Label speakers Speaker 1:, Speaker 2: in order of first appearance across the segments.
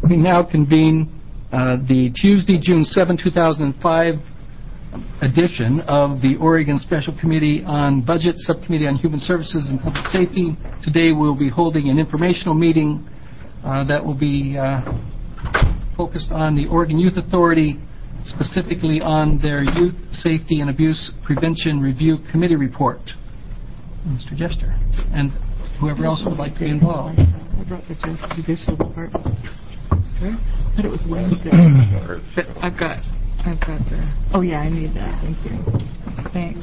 Speaker 1: We now convene the Tuesday, June 7, 2005 edition of the Oregon Special Committee on Budget, Subcommittee on Human Services and Public Safety. Today we'll be holding an informational meeting that will be focused on the Oregon Youth Authority, specifically on their Youth Safety and Abuse Prevention Review Committee report. Mr. Jester, and whoever else would like to be involved.
Speaker 2: I brought the judicial departments. Okay. But it was Wednesday. But I've got the. Oh yeah, I need that. Thank you. Thanks.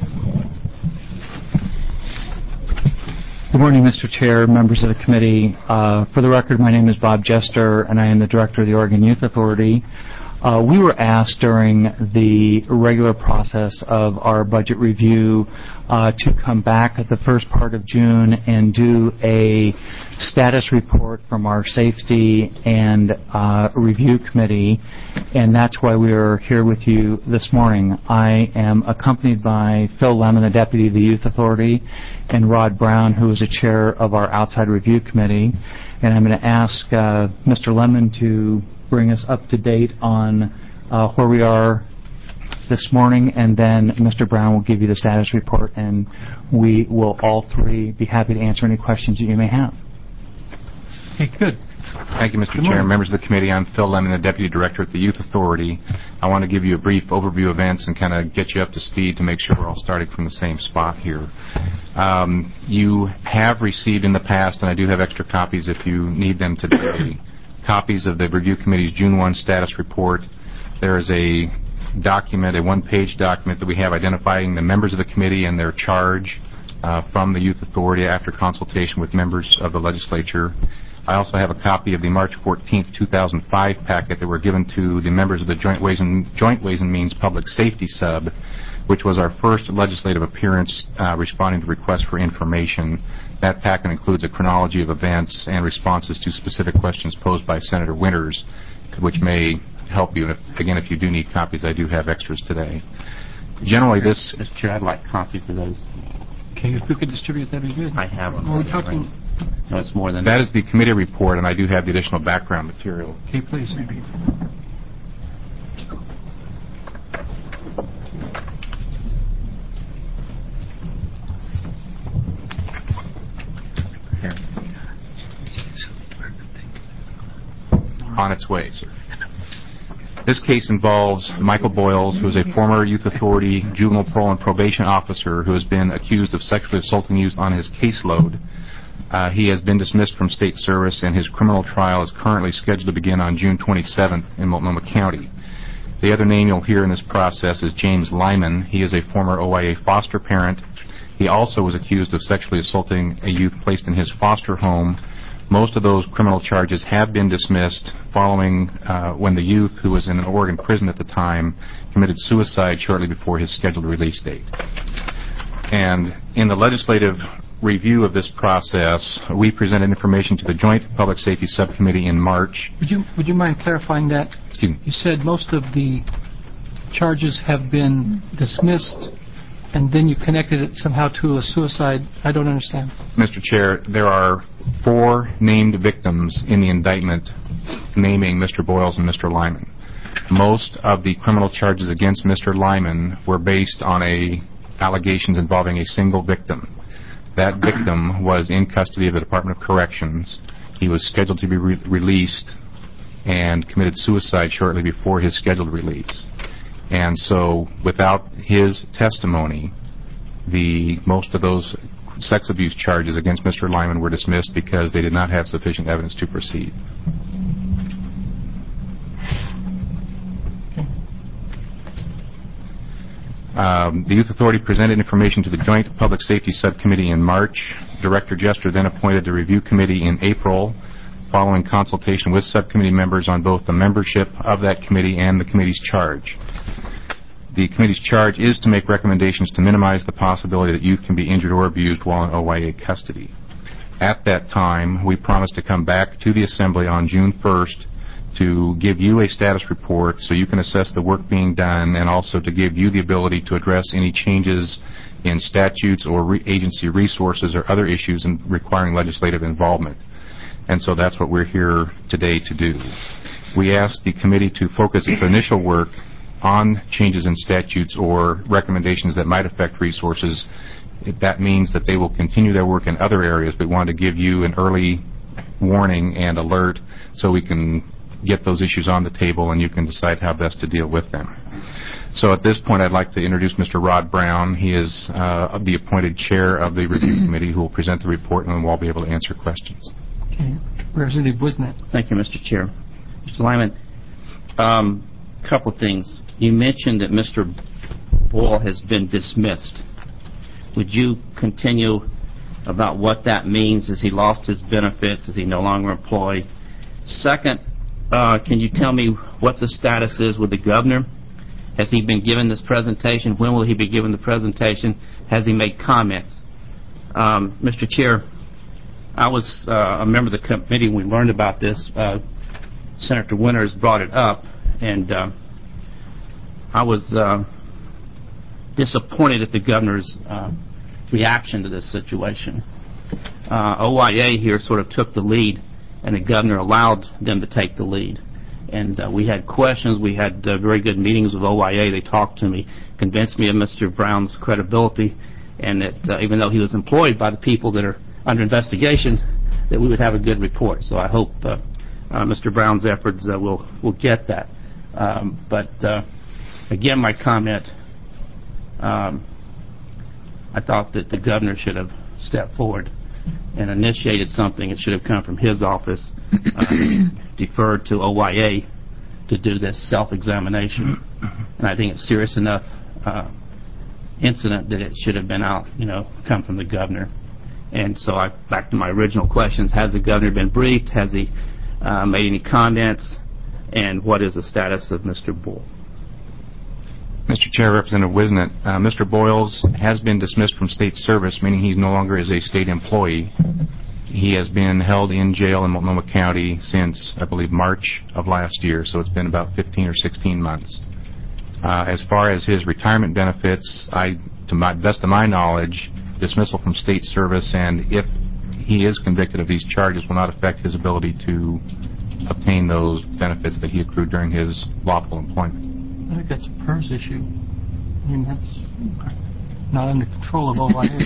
Speaker 3: Good morning, Mr. Chair, members of the committee. For the record, my name is Bob Jester, and I am the director of the Oregon Youth Authority. We were asked during the regular process of our budget review to come back at the first part of June and do a status report from our safety and review committee, and that's why we are here with you this morning. I am accompanied by Phil Lemon, the deputy of the Youth Authority, and Rod Brown, who is the chair of our outside review committee, and I'm going to ask Mr. Lemon to bring us up to date on where we are this morning, and then Mr. Brown will give you the status report, and we will all three be happy to answer any questions that you may have.
Speaker 1: Okay, good.
Speaker 4: Thank you, Mr. Chair. Members of the committee, I'm Phil Lemon, the Deputy Director at the Youth Authority. I want to give you a brief overview of events and kind of get you up to speed to make sure we're all starting from the same spot here. You have received in the past, and I do have extra copies if you need them today, copies of the Review Committee's June 1 status report. There is a document, a one-page document that we have identifying the members of the committee and their charge from the Youth Authority after consultation with members of the legislature. I also have a copy of the March 14, 2005 packet that were given to the members of the Joint Ways and Means Public Safety Sub, which was our first legislative appearance responding to requests for information. That packet includes a chronology of events and responses to specific questions posed by Senator Winters, which may help you. And again, if you do need copies, I do have extras today. Generally, this...
Speaker 5: Mr. Chair, I'd like copies of those.
Speaker 1: Okay, if we could distribute, that'd be good.
Speaker 5: I have them.
Speaker 1: We're talking...
Speaker 5: No, it's more than
Speaker 4: that. Is the committee report, and I do have the additional background material.
Speaker 1: Okay, please.
Speaker 4: On its way, sir. This case involves Michael Boyles, who is a former Youth Authority juvenile parole and probation officer who has been accused of sexually assaulting youth on his caseload. He has been dismissed from state service, and his criminal trial is currently scheduled to begin on June 27th in Multnomah County. The other name you'll hear in this process is James Lyman. He is a former OIA foster parent. He also was accused of sexually assaulting a youth placed in his foster home. Most of those criminal charges have been dismissed following when the youth, who was in an Oregon prison at the time, committed suicide shortly before his scheduled release date. And in the legislative review of this process, we presented information to the Joint Public Safety Subcommittee in March.
Speaker 1: Would you mind clarifying that?
Speaker 4: Excuse me.
Speaker 1: You said most of the charges have been dismissed, and then you connected it somehow to a suicide. I don't understand. Mr.
Speaker 4: Chair, there are 4 named victims in the indictment naming Mr. Boyles and Mr. Lyman. Most of the criminal charges against Mr. Lyman were based on allegations involving a single victim. That victim was in custody of the Department of Corrections. He was scheduled to be released and committed suicide shortly before his scheduled release. And so, without his testimony, most of those sex abuse charges against Mr. Lyman were dismissed because they did not have sufficient evidence to proceed. The Youth Authority presented information to the Joint Public Safety Subcommittee in March. Director Jester then appointed the Review Committee in April, following consultation with subcommittee members on both the membership of that committee and the committee's charge. The committee's charge is to make recommendations to minimize the possibility that youth can be injured or abused while in OIA custody. At that time, we promised to come back to the Assembly on June 1st to give you a status report so you can assess the work being done, and also to give you the ability to address any changes in statutes or agency resources or other issues requiring legislative involvement. And so that's what we're here today to do. we asked the committee to focus its initial work on changes in statutes or recommendations that might affect resources. That means that they will continue their work in other areas, but we want to give you an early warning and alert so we can get those issues on the table and you can decide how best to deal with them. So at this point, I'd like to introduce Mr. Rod Brown. He is the appointed chair of the review committee who will present the report, and we'll be able to answer questions.
Speaker 1: Okay. Representative Wisnet.
Speaker 5: Thank you, Mr. Chair. Mr. Lyman, couple of things. You mentioned that Mr. Boyle has been dismissed. Would you continue about what that means? Has he lost his benefits? Is he no longer employed? Second, can you tell me what the status is with the governor? Has he been given this presentation? When will he be given the presentation? Has he made comments? Mr. Chair, I was a member of the committee when we learned about this. Senator Winters brought it up, and I was disappointed at the governor's reaction to this situation. OIA here sort of took the lead, and the governor allowed them to take the lead. And we had questions. We had very good meetings with OIA. They talked to me, convinced me of Mr. Brown's credibility, and that even though he was employed by the people that are under investigation, that we would have a good report. So I hope Mr. Brown's efforts will get that. But again, my comment, I thought that the governor should have stepped forward and initiated something. It should have come from his office, deferred to OIA to do this self-examination. And I think it's serious enough incident that it should have been out, come from the governor. And so back to my original questions, has the governor been briefed? Has he made any comments? And what is the status of Mr. Boyle?
Speaker 4: Mr. Chair, Representative Wisnet, Mr. Boyles has been dismissed from state service, meaning he no longer is a state employee. He has been held in jail in Multnomah County since, I believe, March of last year, so it's been about 15 or 16 months. As far as his retirement benefits, to the best of my knowledge, dismissal from state service, and if he is convicted of these charges, will not affect his ability to obtain those benefits that he accrued during his lawful employment.
Speaker 1: I think that's a PERS issue. I mean, that's not under control of OIA.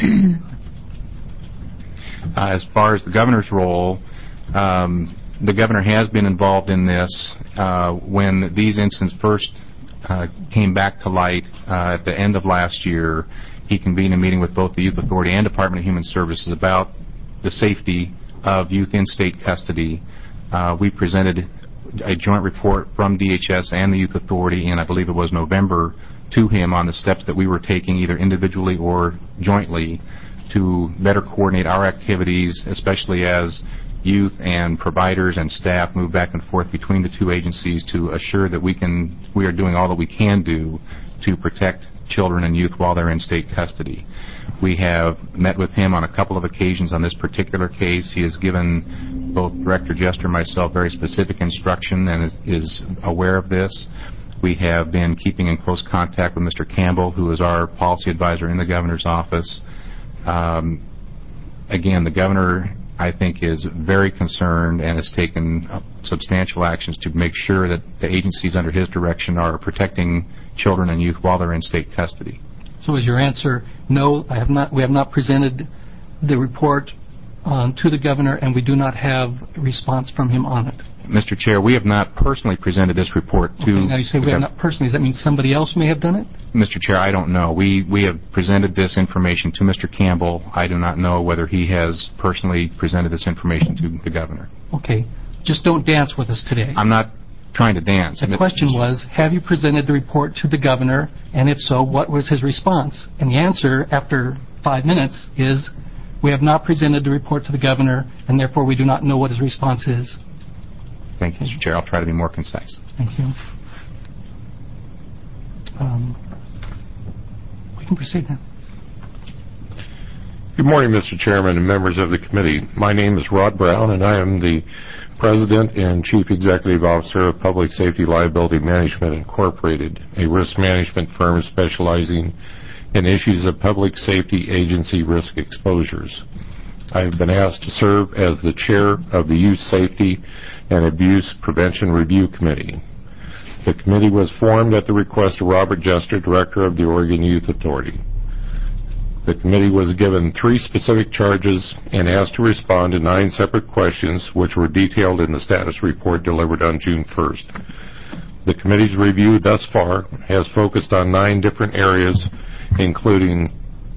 Speaker 4: As far as the governor's role, the governor has been involved in this. When these incidents first came back to light at the end of last year, he convened a meeting with both the Youth Authority and Department of Human Services about the safety of youth in state custody. We presented a joint report from DHS and the Youth Authority in, I believe it was November, to him on the steps that we were taking either individually or jointly to better coordinate our activities, especially as youth and providers and staff move back and forth between the two agencies to assure that we are doing all that we can do to protect children and youth while they're in state custody. We have met with him on a couple of occasions on this particular case. He has given both Director Jester and myself very specific instruction and is aware of this. We have been keeping in close contact with Mr. Campbell, who is our policy advisor in the governor's office. Again, the governor, I think, is very concerned and has taken substantial actions to make sure that the agencies under his direction are protecting children and youth while they're in state custody.
Speaker 1: So is your answer, no, we have not presented the report to the governor, and we do not have a response from him on it?
Speaker 4: Mr. Chair, we have not personally presented this report to...
Speaker 1: Okay, now you say we have not personally. Does that mean somebody else may have done it?
Speaker 4: Mr. Chair, I don't know. We have presented this information to Mr. Campbell. I do not know whether he has personally presented this information to the governor.
Speaker 1: Okay. Just don't dance with us today.
Speaker 4: I'm not trying to dance.
Speaker 1: The question was, have you presented the report to the governor, and if so, what was his response? And the answer, after 5 minutes, is we have not presented the report to the governor, and therefore we do not know what his response is.
Speaker 4: Thank you, Mr. Chair. I'll try to be more concise.
Speaker 1: Thank you. We can proceed now.
Speaker 6: Good morning, Mr. Chairman and members of the committee. My name is Rod Brown, and I am the President and Chief Executive Officer of Public Safety Liability Management Incorporated, a risk management firm specializing in issues of public safety agency risk exposures. I have been asked to serve as the chair of the Youth Safety and Abuse Prevention Review Committee. The committee was formed at the request of Robert Jester, Director of the Oregon Youth Authority. The committee was given 3 specific charges and asked to respond to 9 separate questions, which were detailed in the status report delivered on June 1st. The committee's review thus far has focused on 9 different areas, including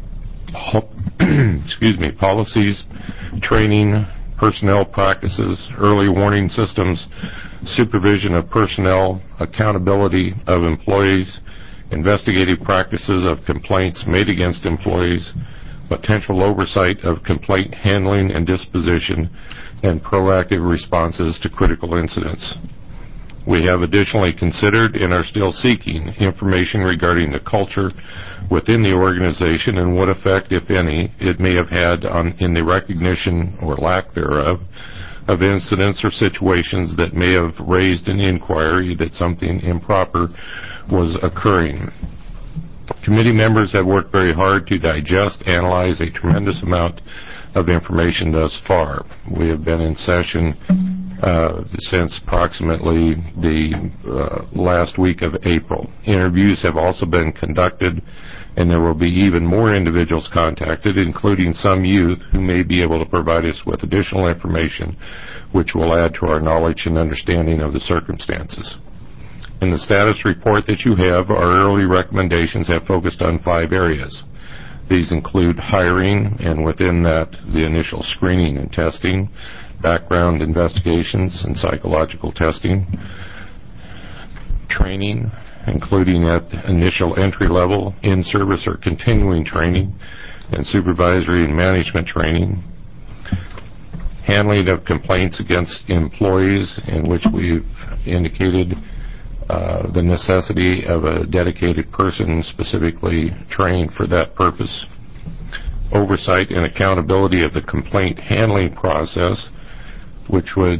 Speaker 6: policies, training, personnel practices, early warning systems, supervision of personnel, accountability of employees, investigative practices of complaints made against employees, potential oversight of complaint handling and disposition, and proactive responses to critical incidents. We have additionally considered and are still seeking information regarding the culture within the organization and what effect, if any, it may have had in the recognition or lack thereof of incidents or situations that may have raised an inquiry that something improper was occurring. Committee members have worked very hard to digest, analyze a tremendous amount of information thus far. We have been in session since approximately the last week of April. Interviews have also been conducted, and there will be even more individuals contacted, including some youth who may be able to provide us with additional information which will add to our knowledge and understanding of the circumstances. In the status report that you have, our early recommendations have focused on 5 areas. These include hiring, and within that, the initial screening and testing, background investigations and psychological testing, training, including at initial entry level, in-service or continuing training, and supervisory and management training, handling of complaints against employees, in which we've indicated the necessity of a dedicated person specifically trained for that purpose, oversight and accountability of the complaint handling process, which would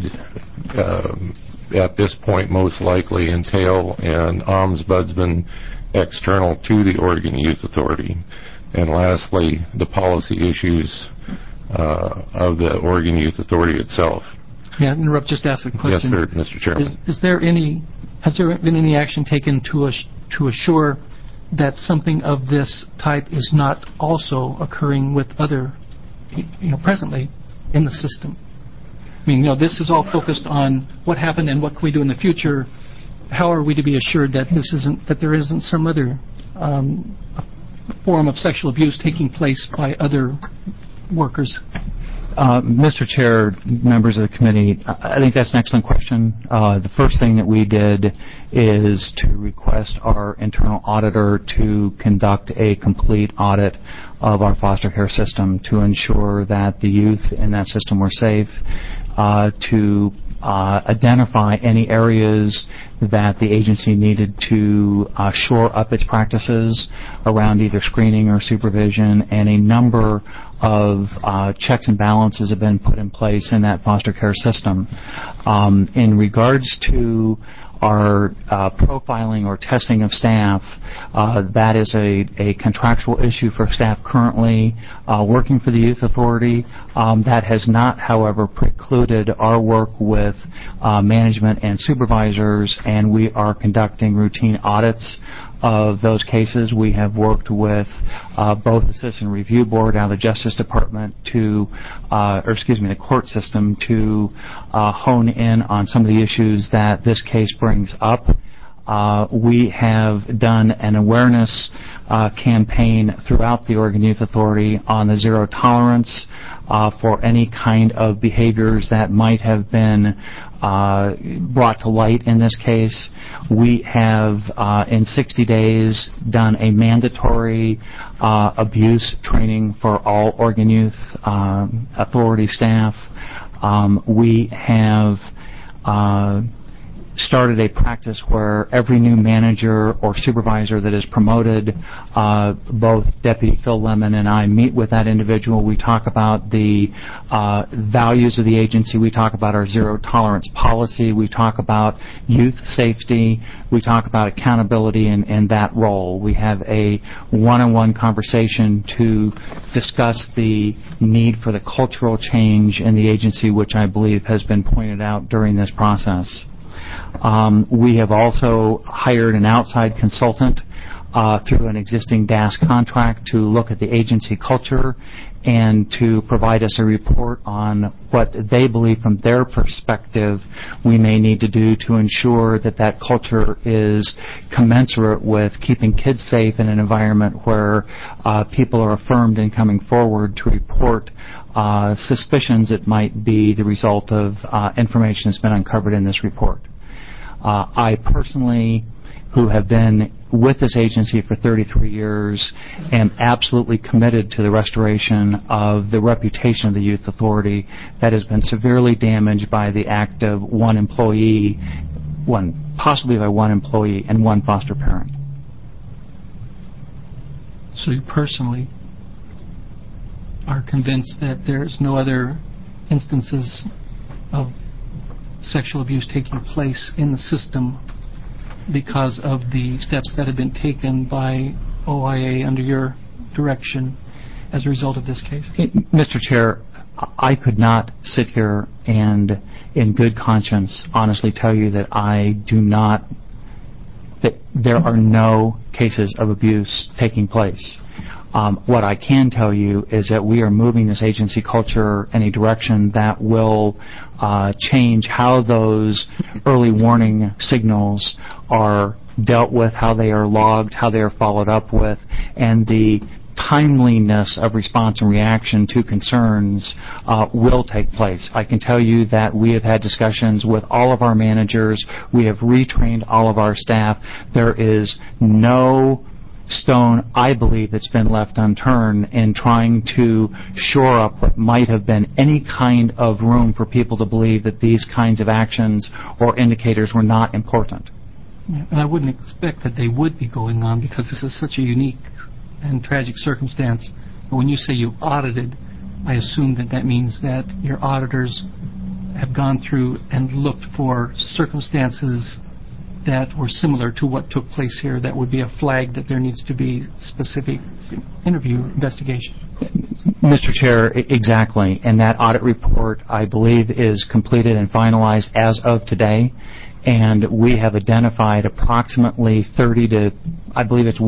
Speaker 6: at this point most likely entail an ombudsman external to the Oregon Youth Authority, and lastly the policy issues of the Oregon Youth Authority itself.
Speaker 1: May I interrupt, just ask a question?
Speaker 6: Yes, sir, Mr. Chairman.
Speaker 1: Has there been any action taken to assure that something of this type is not also occurring with other, presently in the system? I mean, this is all focused on what happened and what can we do in the future. How are we to be assured that there isn't some other form of sexual abuse taking place by other workers?
Speaker 3: Mr. Chair, members of the committee, I think that's an excellent question. The first thing that we did is to request our internal auditor to conduct a complete audit of our foster care system to ensure that the youth in that system were safe, to identify any areas that the agency needed to shore up its practices around either screening or supervision, and a number of checks and balances have been put in place in that foster care system. In regards to our profiling or testing of staff, that is a contractual issue for staff currently working for the Youth Authority. That has not, however, precluded our work with management and supervisors, and we are conducting routine audits of those cases. We have worked with both the Citizen Review Board out of the Justice Department the court system to hone in on some of the issues that this case brings up. We have done an awareness campaign throughout the Oregon Youth Authority on the zero tolerance for any kind of behaviors that might have been brought to light in this case. We have, in 60 days, done a mandatory abuse training for all Oregon Youth Authority staff. We have started a practice where every new manager or supervisor that is promoted, both Deputy Phil Lemon and I meet with that individual. We talk about the values of the agency. We talk about our zero tolerance policy. We talk about youth safety. We talk about accountability in that role. We have a one-on-one conversation to discuss the need for the cultural change in the agency, which I believe has been pointed out during this process. We have also hired an outside consultant through an existing DAS contract to look at the agency culture and to provide us a report on what they believe from their perspective we may need to do to ensure that that culture is commensurate with keeping kids safe in an environment where people are affirmed in coming forward to report suspicions that might be the result of information that's been uncovered in this report. I personally, who have been with this agency for 33 years, am absolutely committed to the restoration of the reputation of the Youth Authority that has been severely damaged by the act of possibly by one employee and one foster parent.
Speaker 1: So you personally are convinced that there's no other instances of sexual abuse taking place in the system because of the steps that have been taken by OIA under your direction as a result of this case?
Speaker 3: Mr. Chair, I could not sit here and in good conscience honestly tell you that that there are no cases of abuse taking place. What I can tell you is that we are moving this agency culture in a direction that will change how those early warning signals are dealt with, how they are logged, how they are followed up with, and the timeliness of response and reaction to concerns will take place. I can tell you that we have had discussions with all of our managers. We have retrained all of our staff. There is no stone, I believe, that's been left unturned in trying to shore up what might have been any kind of room for people to believe that these kinds of actions or indicators were not important.
Speaker 1: Yeah, and I wouldn't expect that they would be going on because this is such a unique and tragic circumstance. But when you say you audited, I assume that means that your auditors have gone through and looked for circumstances that were similar to what took place here. That would be a flag that there needs to be specific investigation.
Speaker 3: Mr. Chair, exactly. And that audit report, I believe, is completed and finalized as of today. And we have identified approximately 30 to, I believe it's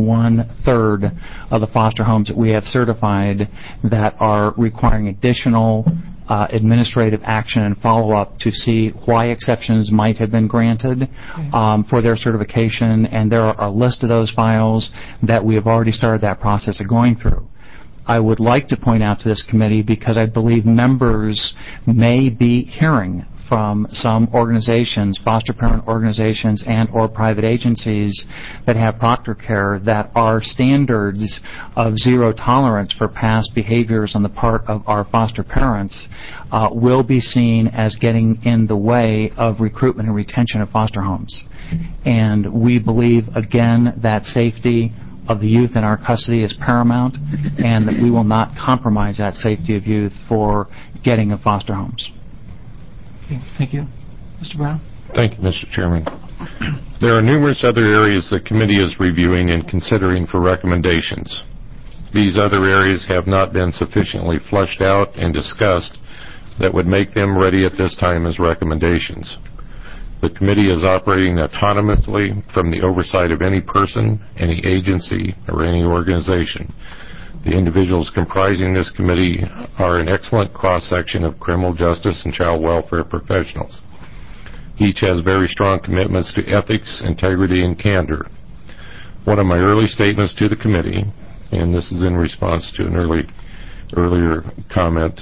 Speaker 3: 1/3 of the foster homes that we have certified that are requiring additional administrative action and follow-up to see why exceptions might have been granted for their certification. And there are a list of those files that we have already started that process of going through. I would like to point out to this committee, because I believe members may be hearing from some organizations, foster parent organizations and or private agencies that have proctor care, that our standards of zero tolerance for past behaviors on the part of our foster parents will be seen as getting in the way of recruitment and retention of foster homes. And we believe, again, that safety of the youth in our custody is paramount, and that we will not compromise that safety of youth for getting of foster homes.
Speaker 1: Okay, thank you. Mr. Brown?
Speaker 6: Thank you, Mr. Chairman. There are numerous other areas the committee is reviewing and considering for recommendations. These other areas have not been sufficiently fleshed out and discussed that would make them ready at this time as recommendations. The committee is operating autonomously from the oversight of any person, any agency, or any organization. The individuals comprising this committee are an excellent cross-section of criminal justice and child welfare professionals. Each has very strong commitments to ethics, integrity, and candor. One of my early statements to the committee, and this is in response to an earlier comment,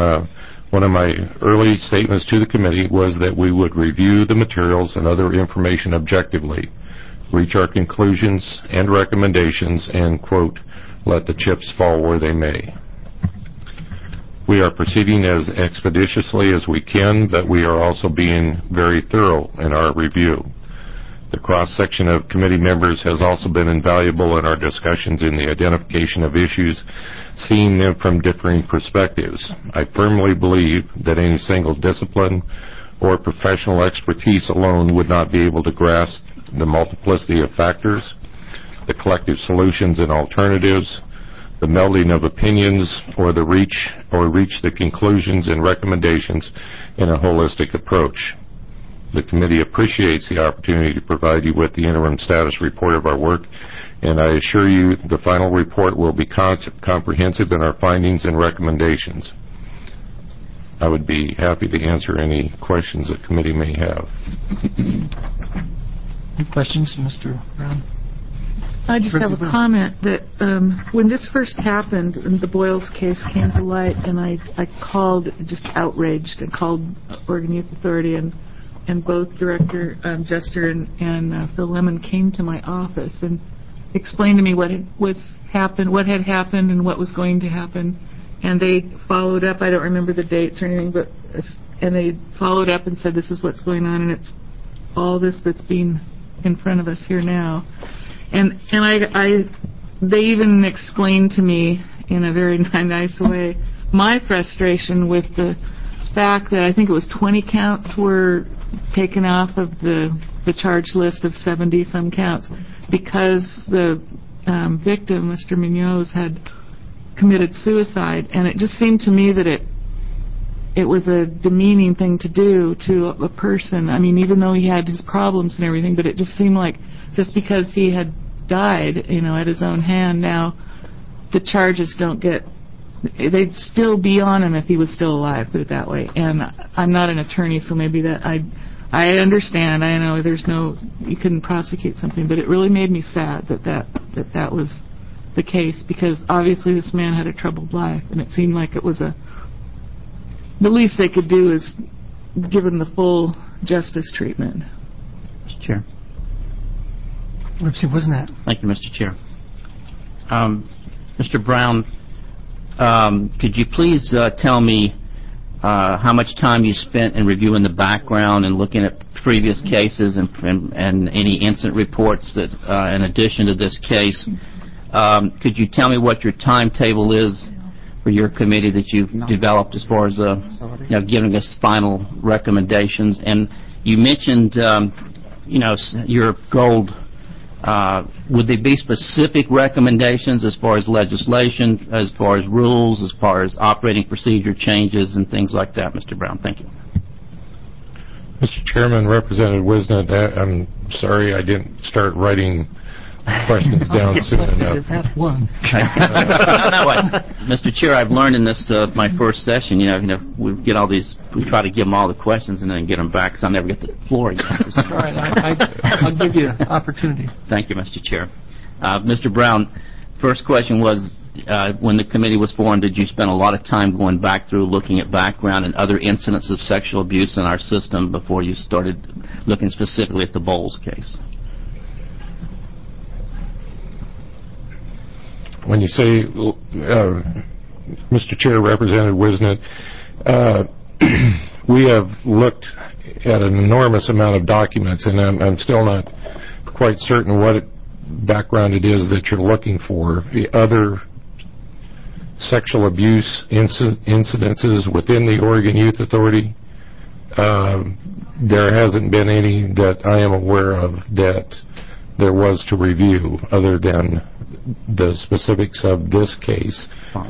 Speaker 6: one of my early statements to the committee was that we would review the materials and other information objectively, reach our conclusions and recommendations, and, quote, let the chips fall where they may. We are proceeding as expeditiously as we can, but we are also being very thorough in our review. The cross-section of committee members has also been invaluable in our discussions in the identification of issues, seeing them from differing perspectives. I firmly believe that any single discipline or professional expertise alone would not be able to grasp the multiplicity of factors, the collective solutions and alternatives, the melding of opinions, or reach the conclusions and recommendations in a holistic approach. The committee appreciates the opportunity to provide you with the interim status report of our work, and I assure you the final report will be comprehensive in our findings and recommendations. I would be happy to answer any questions the committee may have.
Speaker 1: Any questions, Mr. Brown?
Speaker 2: I just have a comment that when this first happened, and the Boyles case came to light, and I called, just outraged, and called Oregon Youth Authority, and both Director Jester and Phil Lemon came to my office and explained to me what had happened and what was going to happen. And they followed up. I don't remember the dates or anything, and they followed up and said, this is what's going on, and it's all this that's being in front of us here now. And they even explained to me in a very nice way my frustration with the fact that I think it was 20 counts were taken off of the charge list of 70-some counts because the victim, Mr. Munoz, had committed suicide. And it just seemed to me that it was a demeaning thing to do to a person. I mean, even though he had his problems and everything, but it just seemed like just because he had died, at his own hand, now the charges don't get, they'd still be on him if he was still alive, put it that way. And I'm not an attorney, so maybe that I understand. I know you couldn't prosecute something, but it really made me sad that was the case, because obviously this man had a troubled life, and it seemed like it was the least they could do is give him the full justice treatment.
Speaker 5: Mr. Chair.
Speaker 1: Lipsy, wasn't that?
Speaker 5: Thank you, Mr. Chair. Mr. Brown, could you please tell me how much time you spent in reviewing the background and looking at previous cases and any incident reports that, in addition to this case, could you tell me what your timetable is for your committee that you've developed as far as giving us final recommendations? And you mentioned, your gold. Would they be specific recommendations as far as legislation, as far as rules, as far as operating procedure changes and things like that, Mr. Brown? Thank you.
Speaker 6: Mr. Chairman, Representative Wisnett, I'm sorry I didn't start writing questions down soon enough.
Speaker 1: That's one.
Speaker 5: Mr. Chair, I've learned in this my first session, we get all these, we try to give them all the questions and then get them back because I'll never get to the floor again.
Speaker 1: All right, I'll give you an opportunity.
Speaker 5: Thank you, Mr. Chair. Mr. Brown, first question was, when the committee was formed, did you spend a lot of time going back through looking at background and other incidents of sexual abuse in our system before you started looking specifically at the Bowles case?
Speaker 6: When you say, Mr. Chair, Representative Wisnett, we have looked at an enormous amount of documents, and I'm still not quite certain what background it is that you're looking for. The other sexual abuse incidences within the Oregon Youth Authority, there hasn't been any that I am aware of that there was to review other than the specifics of this case.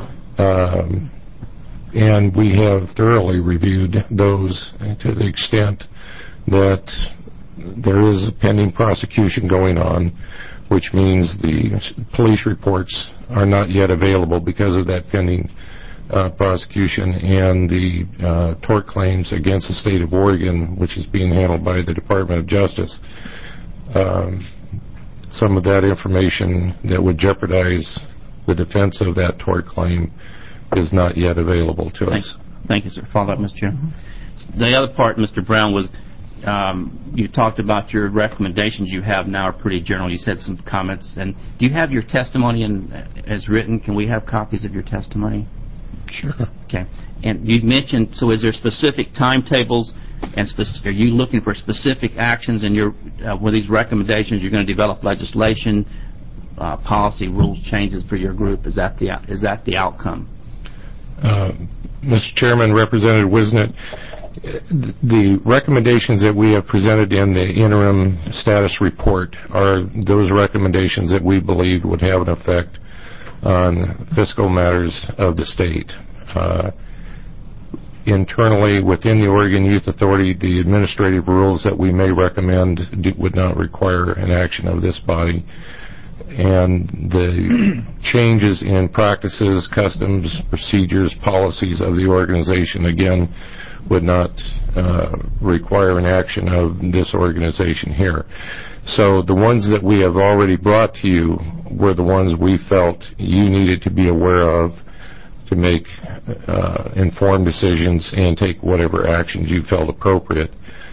Speaker 6: And we have thoroughly reviewed those to the extent that there is a pending prosecution going on, which means the police reports are not yet available because of that pending prosecution, and the tort claims against the state of Oregon, which is being handled by the Department of Justice. Some of that information that would jeopardize the defense of that tort claim is not yet available to us.
Speaker 5: Thank you, sir. Follow up, Mr. Chair. The other part, Mr. Brown, was you talked about your recommendations you have now are pretty general. You said some comments. And do you have your testimony as written? Can we have copies of your testimony?
Speaker 6: Sure.
Speaker 5: Okay. And you mentioned, so is there specific timetables and are you looking for specific actions in your, with these recommendations, you're going to develop legislation, policy, rules changes for your group? Is that the outcome?
Speaker 6: Mr. Chairman, Representative Wisnett, the recommendations that we have presented in the interim status report are those recommendations that we believe would have an effect on fiscal matters of the state. Internally, within the Oregon Youth Authority, the administrative rules that we may recommend would not require an action of this body. And the changes in practices, customs, procedures, policies of the organization, again, would not require an action of this organization here. So the ones that we have already brought to you were the ones we felt you needed to be aware of to make informed decisions and take whatever actions you felt appropriate.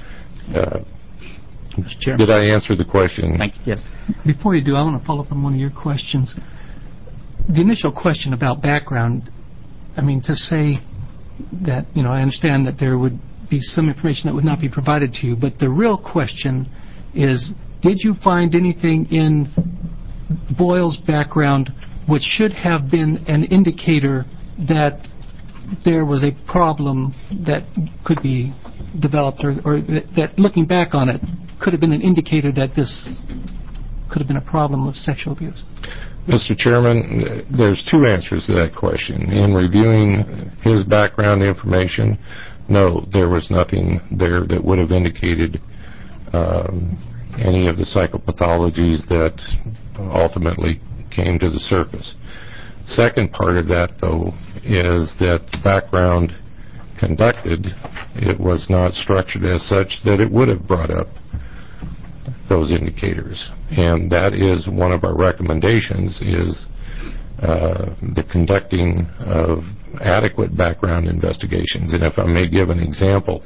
Speaker 5: Mr. Chairman.
Speaker 6: Did I answer the question?
Speaker 5: Thank you. Yes.
Speaker 1: Before you do, I want to follow up on one of your questions. The initial question about background, I mean, to say that, I understand that there would be some information that would not be provided to you, but the real question is, did you find anything in Boyle's background which should have been an indicator that there was a problem that could be developed, or that looking back on it could have been an indicator that this could have been a problem of sexual abuse?
Speaker 6: Mr. Chairman, there's two answers to that question. In reviewing his background information, no, there was nothing there that would have indicated any of the psychopathologies that ultimately came to the surface. Second part of that, though, is that the background conducted, it was not structured as such that it would have brought up those indicators. And that is one of our recommendations, is the conducting of adequate background investigations. And if I may give an example,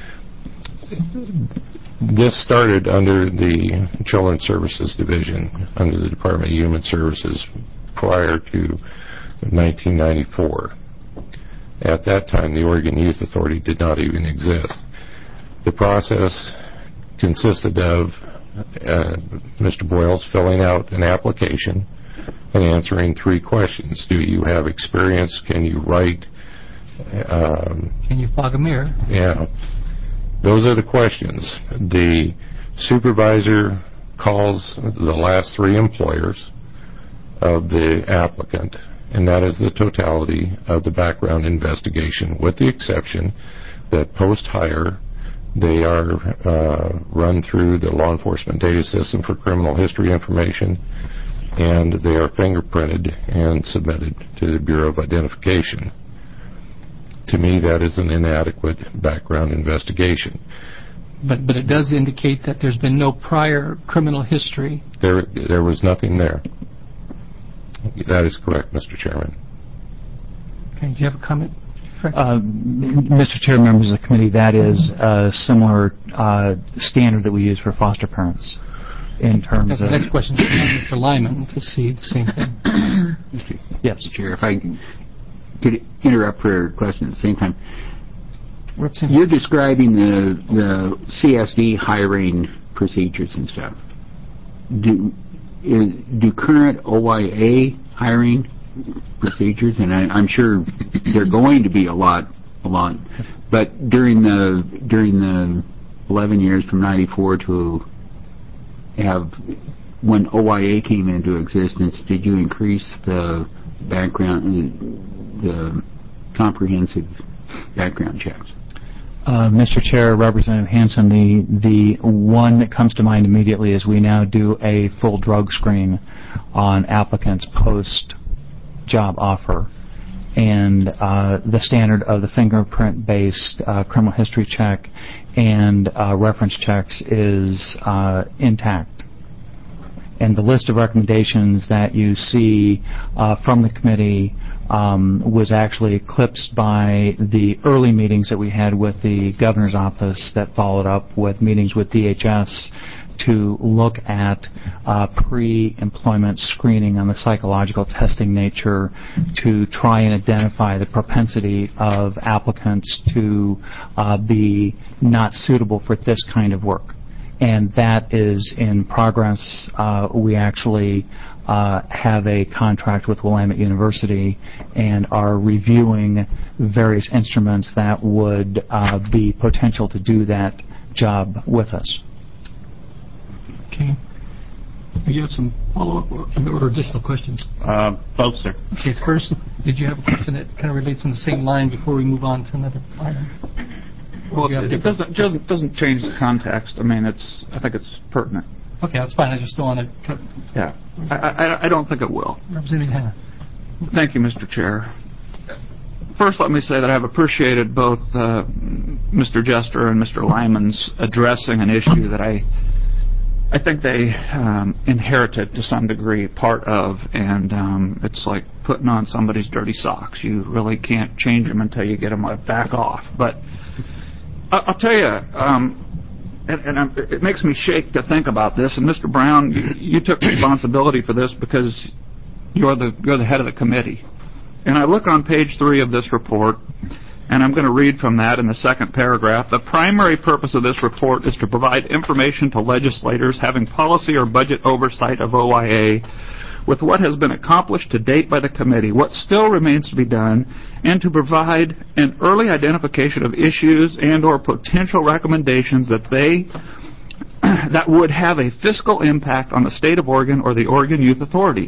Speaker 6: this started under the Children's Services Division, under the Department of Human Services, prior to 1994. At that time, the Oregon Youth Authority did not even exist. The process consisted of Mr. Boyles filling out an application and answering 3 questions. Do you have experience? Can you write?
Speaker 1: Can you fog a mirror?
Speaker 6: Yeah. Those are the questions. The supervisor calls the last 3 employers of the applicant, and that is the totality of the background investigation, with the exception that post-hire they are run through the law enforcement data system for criminal history information, and they are fingerprinted and submitted to the Bureau of Identification. To me, that is an inadequate background investigation.
Speaker 1: But it does indicate that there's been no prior criminal history.
Speaker 6: There was nothing there. That is correct, Mr. Chairman.
Speaker 1: Okay, do you have a comment?
Speaker 3: Mr. Chair, members of the committee, that is a similar standard that we use for foster parents in terms of...
Speaker 1: The next question is from Mr. Lyman to see the same thing.
Speaker 3: Yes.
Speaker 7: Mr. Chair, if I could interrupt for a question at the same time. You're describing the CSD hiring procedures and stuff. Do current OYA hiring procedures, and I'm sure they're going to be a lot, but during the 11 years from 94 to when OYA came into existence, did you increase the background, the comprehensive background checks?
Speaker 3: Mr. Chair, Representative Hanson, the one that comes to mind immediately is we now do a full drug screen on applicants post-job offer. And the standard of the fingerprint-based criminal history check and reference checks is intact. And the list of recommendations that you see from the committee was actually eclipsed by the early meetings that we had with the governor's office that followed up with meetings with DHS to look at pre-employment screening on the psychological testing nature to try and identify the propensity of applicants to be not suitable for this kind of work. And that is in progress. We actually have a contract with Willamette University and are reviewing various instruments that would be potential to do that job with us.
Speaker 1: Okay. You have some follow-up or additional questions?
Speaker 5: Both, sir.
Speaker 1: Okay, first, did you have a question that kind of relates in the same line before we move on to another item?
Speaker 8: Well, it doesn't change the context. I mean, I think it's pertinent.
Speaker 1: Okay, that's fine. I just don't want to cut.
Speaker 8: Yeah. I don't think it will.
Speaker 1: Representative Hanna.
Speaker 8: Thank you, Mr. Chair. First, let me say that I've appreciated both Mr. Jester and Mr. Lyman's addressing an issue that I think they inherited to some degree part of, and it's like putting on somebody's dirty socks. You really can't change them until you get them back off. But I'll tell you, it makes me shake to think about this. And Mr. Brown, you took responsibility for this because you're the head of the committee. And I look on page 3 of this report, and I'm going to read from that in the second paragraph. The primary purpose of this report is to provide information to legislators having policy or budget oversight of OIA with what has been accomplished to date by the committee, what still remains to be done, and to provide an early identification of issues and or potential recommendations that would have a fiscal impact on the state of Oregon or the Oregon Youth Authority.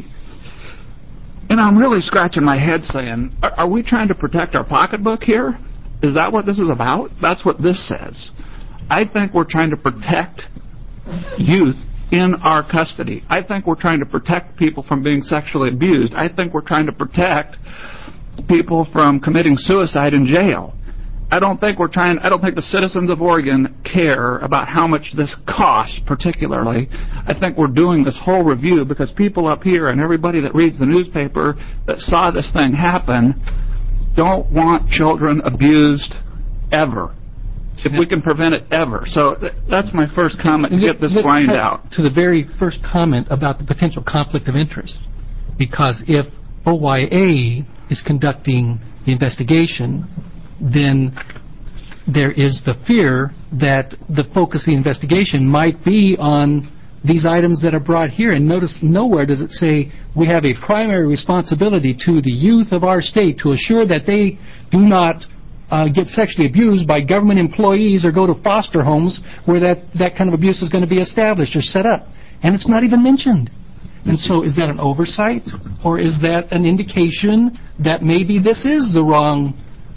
Speaker 8: And I'm really scratching my head saying, are we trying to protect our pocketbook here? Is that what this is about? That's what this says. I think we're trying to protect youth in our custody. I think we're trying to protect people from being sexually abused. I think we're trying to protect people from committing suicide in jail. I don't think the citizens of Oregon care about how much this costs particularly. I think we're doing this whole review because people up here and everybody that reads the newspaper that saw this thing happen don't want children abused ever. If we can prevent it ever. So that's my first comment to get this lined out.
Speaker 1: To the very first comment about the potential conflict of interest. Because if OYA is conducting the investigation, then there is the fear that the focus of the investigation might be on these items that are brought here. And notice nowhere does it say we have a primary responsibility to the youth of our state to assure that they do not get sexually abused by government employees or go to foster homes where that kind of abuse is going to be established or set up. And it's not even mentioned. And so is that an oversight or is that an indication that maybe this is the wrong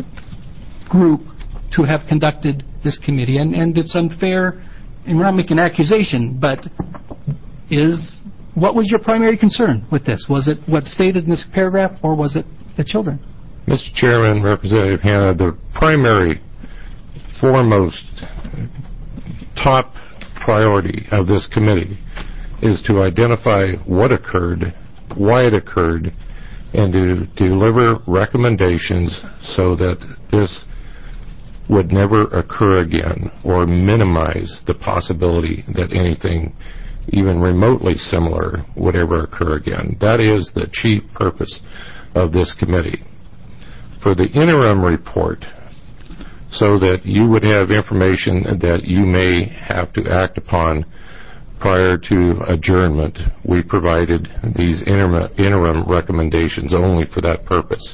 Speaker 1: group to have conducted this committee? And it's unfair, and we're not making an accusation, but what was your primary concern with this? Was it what's stated in this paragraph or was it the children?
Speaker 6: Mr. Chairman, Representative Hanna, the primary, foremost, top priority of this committee is to identify what occurred, why it occurred, and to deliver recommendations so that this would never occur again or minimize the possibility that anything even remotely similar would ever occur again. That is the chief purpose of this committee. For the interim report, so that you would have information that you may have to act upon prior to adjournment, we provided these interim recommendations only for that purpose.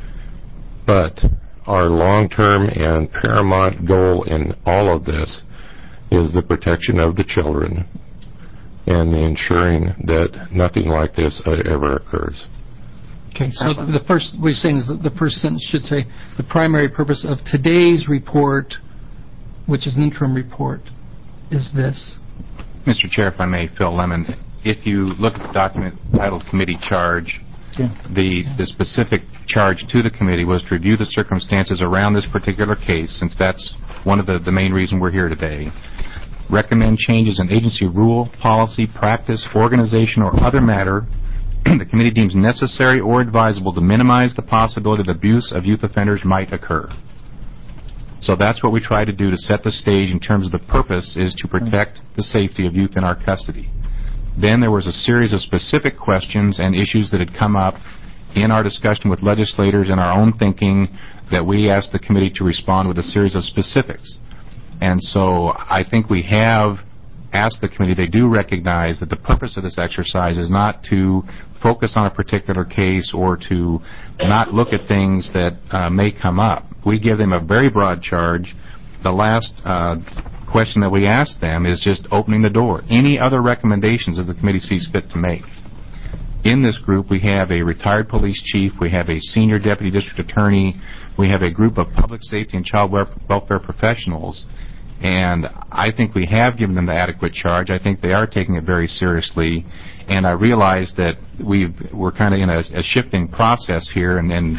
Speaker 6: But our long-term and paramount goal in all of this is the protection of the children and the ensuring that nothing like this ever occurs.
Speaker 1: Okay, so the first, what you're saying is that the first sentence should say, the primary purpose of today's report, which is an interim report, is this.
Speaker 4: Mr. Chair, if I may, Phil Lemon, if you look at the document titled Committee Charge, the specific charge to the committee was to review the circumstances around this particular case, since that's one of the main reason we're here today, recommend changes in agency rule, policy, practice, organization, or other matter the committee deems necessary or advisable to minimize the possibility that abuse of youth offenders might occur. So that's what we try to do to set the stage in terms of the purpose is to protect the safety of youth in our custody. Then there was a series of specific questions and issues that had come up in our discussion with legislators and our own thinking that we asked the committee to respond with a series of specifics. And so I think we have asked the committee, they do recognize that the purpose of this exercise is not to focus on a particular case or to not look at things that may come up. We give them a very broad charge. The last question that we ask them is just opening the door. Any other recommendations that the committee sees fit to make? In this group, we have a retired police chief, we have a senior deputy district attorney, we have a group of public safety and child welfare professionals, and I think we have given them the adequate charge. I think they are taking it very seriously, and I realize that we're kind of in a shifting process here, and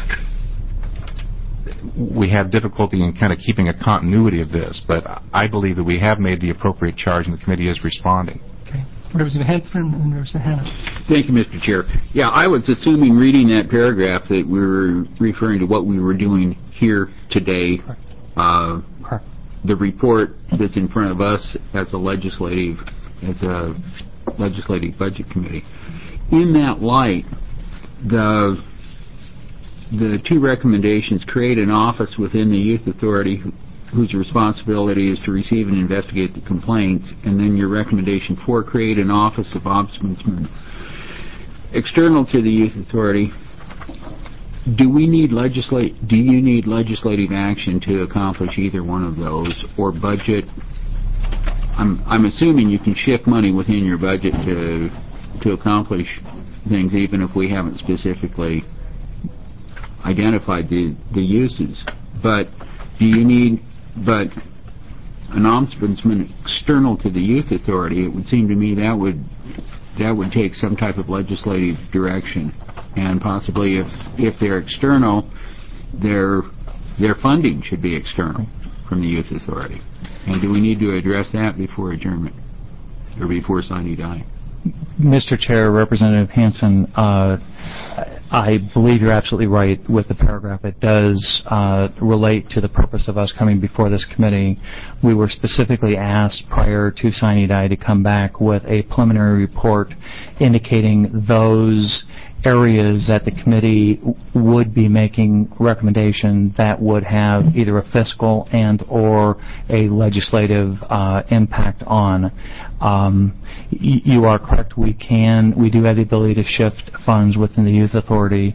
Speaker 4: we have difficulty in kind of keeping a continuity of this, but I believe that we have made the appropriate charge and the committee is responding.
Speaker 1: Okay. Representative Hanson and Representative Hanna.
Speaker 7: Thank you, Mr. Chair. Yeah, I was assuming reading that paragraph that we were referring to what we were doing here today. The report that's in front of us as a legislative budget committee. In that light, the two recommendations create an office within the Youth Authority whose responsibility is to receive and investigate the complaints, and then your recommendation 4, create an office of ombudsman external to the Youth Authority. Do you need legislative action to accomplish either one of those, or budget? I'm assuming you can shift money within your budget to accomplish things, even if we haven't specifically identified the uses. But but an ombudsman external to the Youth Authority, it would seem to me that would take some type of legislative direction, and possibly if they're external, their funding should be external from the Youth Authority. And do we need to address that before adjournment or before sine die?
Speaker 3: Mr. Chair, Representative Hanson, I believe you're absolutely right with the paragraph. It does relate to the purpose of us coming before this committee. We were specifically asked prior to sine die to come back with a preliminary report indicating those areas that the committee would be making recommendation that would have either a fiscal and or a legislative impact on. You are correct. We do have the ability to shift funds within the Youth Authority,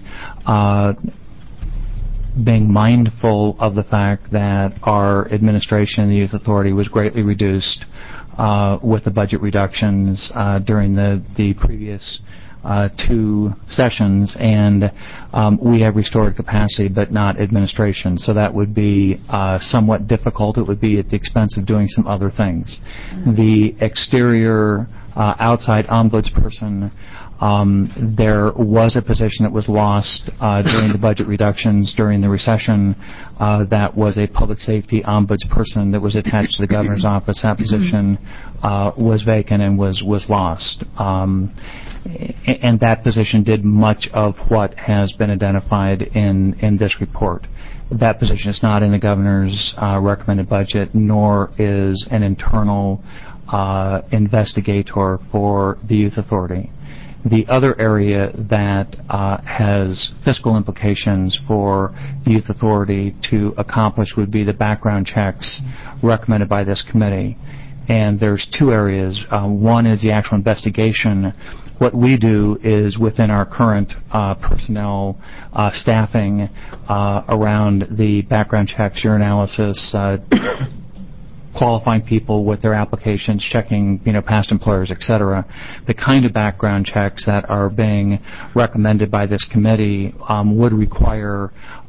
Speaker 3: being mindful of the fact that our administration in the Youth Authority was greatly reduced with the budget reductions during the previous 2 sessions, and we have restored capacity but not administration, so that would be somewhat difficult. It would be at the expense of doing some other things. The exterior outside ombudsperson, there was a position that was lost during the budget reductions during the recession that was a public safety ombudsperson that was attached to the governor's office. That position was vacant and was lost. And that position did much of what has been identified in this report. That position is not in the governor's recommended budget, nor is an internal investigator for the Youth Authority. The other area that has fiscal implications for the Youth Authority to accomplish would be the background checks recommended by this committee. And there's 2 areas. One is the actual investigation. What we do is within our current personnel staffing around the background checks, urinalysis, qualifying people with their applications, checking, past employers, etc. The kind of background checks that are being recommended by this committee would require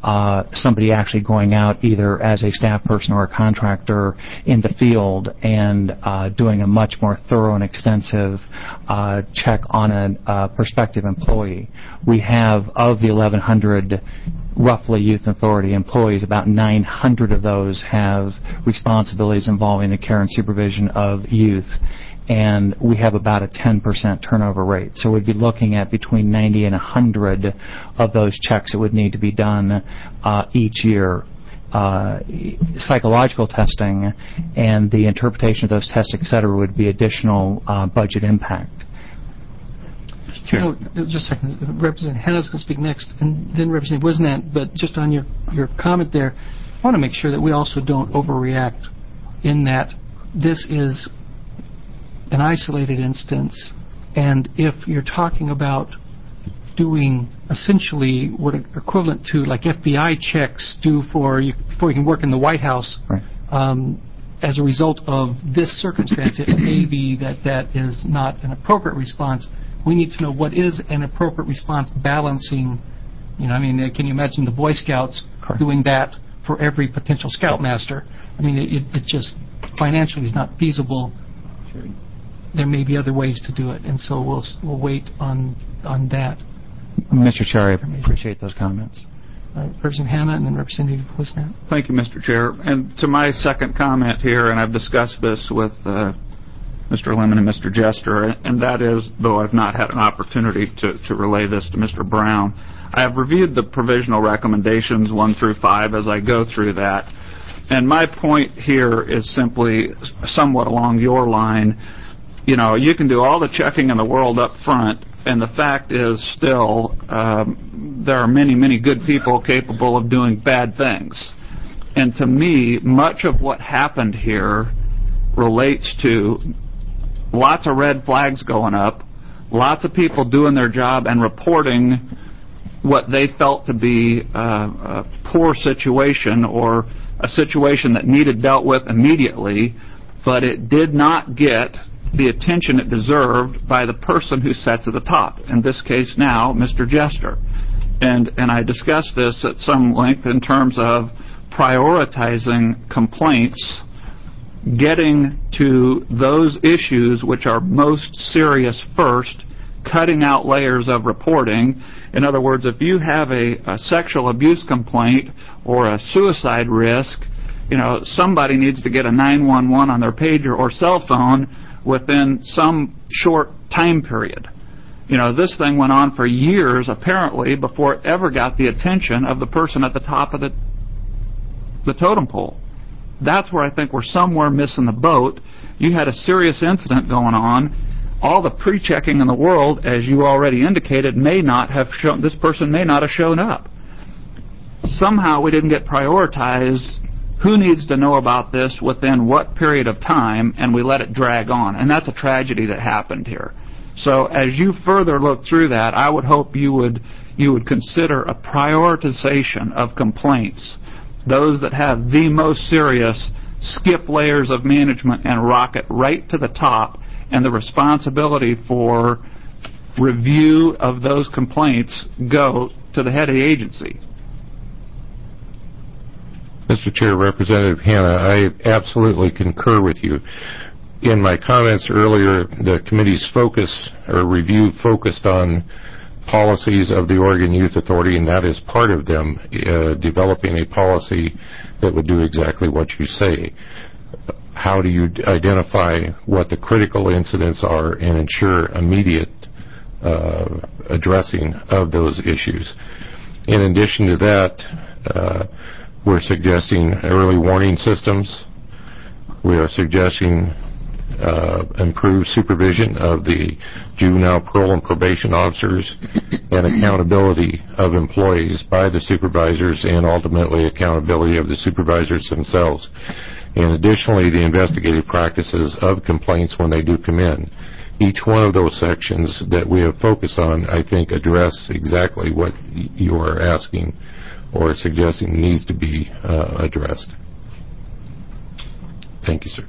Speaker 3: somebody actually going out either as a staff person or a contractor in the field and doing a much more thorough and extensive check on a prospective employee. We have, of the 1,100 roughly Youth Authority employees, about 900 of those have responsibilities involving the care and supervision of youth, and we have about a 10% turnover rate. So we'd be looking at between 90 and 100 of those checks that would need to be done each year. Psychological testing and the interpretation of those tests, et cetera, would be additional budget impact.
Speaker 1: Sure. Just a second. Representative Hanna's going to speak next, and then Representative Wisnant. But just on your comment there, I want to make sure that we also don't overreact in that this is an isolated instance, and if you're talking about doing essentially what are equivalent to like FBI checks do before you can work in the White House,
Speaker 3: right.
Speaker 1: As a result of this circumstance, it may be that is not an appropriate response. We need to know what is an appropriate response balancing, can you imagine the Boy Scouts doing that for every potential Scoutmaster? I mean, it just financially is not feasible. Sure. There may be other ways to do it, and so we'll wait on that.
Speaker 3: Mr. Chair, I appreciate those comments.
Speaker 1: Representative Hanna and then Representative Wisnant.
Speaker 8: Thank you, Mr. Chair. And to my second comment here, and I've discussed this with Mr. Lemon and Mr. Jester, and that is, though I've not had an opportunity to relay this to Mr. Brown, I have reviewed the provisional recommendations 1 through 5 as I go through that. And my point here is simply somewhat along your line. You can do all the checking in the world up front, and the fact is still there are many, many good people capable of doing bad things. And to me, much of what happened here relates to lots of red flags going up, lots of people doing their job and reporting what they felt to be a poor situation or a situation that needed dealt with immediately, but it did not get the attention it deserved by the person who sits at the top, in this case now, Mr. Jester. And I discussed this at some length in terms of prioritizing complaints, getting to those issues which are most serious first, cutting out layers of reporting. In other words, if you have a sexual abuse complaint or a suicide risk, somebody needs to get a 911 on their pager or cell phone within some short time period. This thing went on for years, apparently, before it ever got the attention of the person at the top of the totem pole. That's where I think we're somewhere missing the boat. You had a serious incident going on. All the pre-checking in the world, as you already indicated, this person may not have shown up. Somehow we didn't get prioritized who needs to know about this within what period of time, and we let it drag on. And that's a tragedy that happened here. So as you further look through that, I would hope you would consider a prioritization of complaints. Those that have the most serious, skip layers of management and rocket right to the top, and the responsibility for review of those complaints go to the head of the agency.
Speaker 6: Mr. Chair, Representative Hanna, I absolutely concur with you. In my comments earlier, the committee's review focused on policies of the Oregon Youth Authority, and that is part of them developing a policy that would do exactly what you say. How do you identify what the critical incidents are and ensure immediate addressing of those issues? In addition to that, we're suggesting early warning systems. We are suggesting improved supervision of the juvenile parole and probation officers and accountability of employees by the supervisors and ultimately accountability of the supervisors themselves. And additionally, the investigative practices of complaints when they do come in. Each one of those sections that we have focused on, I think, address exactly what you are asking or suggesting needs to be addressed. Thank you, sir.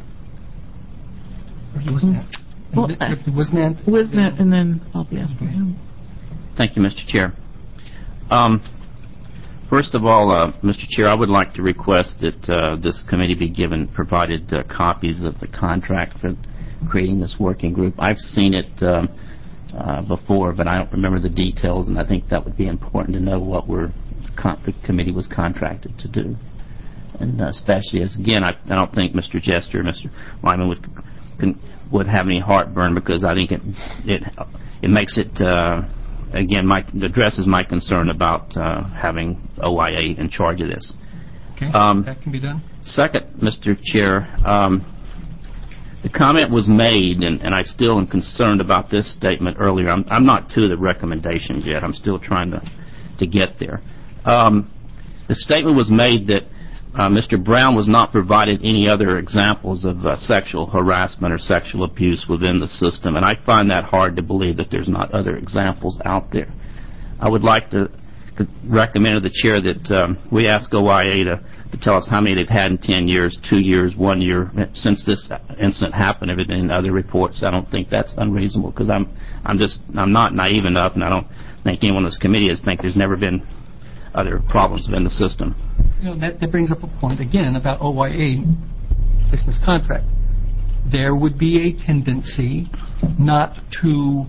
Speaker 2: Wisnant, and then I'll be after him.
Speaker 5: Thank you, Mr. Chair. First of all, Mr. Chair, I would like to request that this committee be provided copies of the contract for creating this working group. I've seen it before, but I don't remember the details, and I think that would be important to know what the committee was contracted to do. And especially as, again, I don't think Mr. Jester or Mr. Lyman would have any heartburn, because I think it makes it, again, addresses my concern about having OIA in charge of this.
Speaker 1: Okay, that can be done.
Speaker 5: Second, Mr. Chair, the comment was made, and I still am concerned about this statement earlier. I'm not to the recommendations yet. I'm still trying to get there. The statement was made that Mr. Brown was not provided any other examples of sexual harassment or sexual abuse within the system, and I find that hard to believe that there's not other examples out there. I would like to recommend to the Chair that we ask OIA to tell us how many they've had in 10 years, 2 years, 1 year, since this incident happened, and in other reports. I don't think that's unreasonable, because I'm not naive enough, and I don't think anyone on this committee has think there's never been other problems within the system.
Speaker 1: That brings up a point, again, about OIA business contract. There would be a tendency not to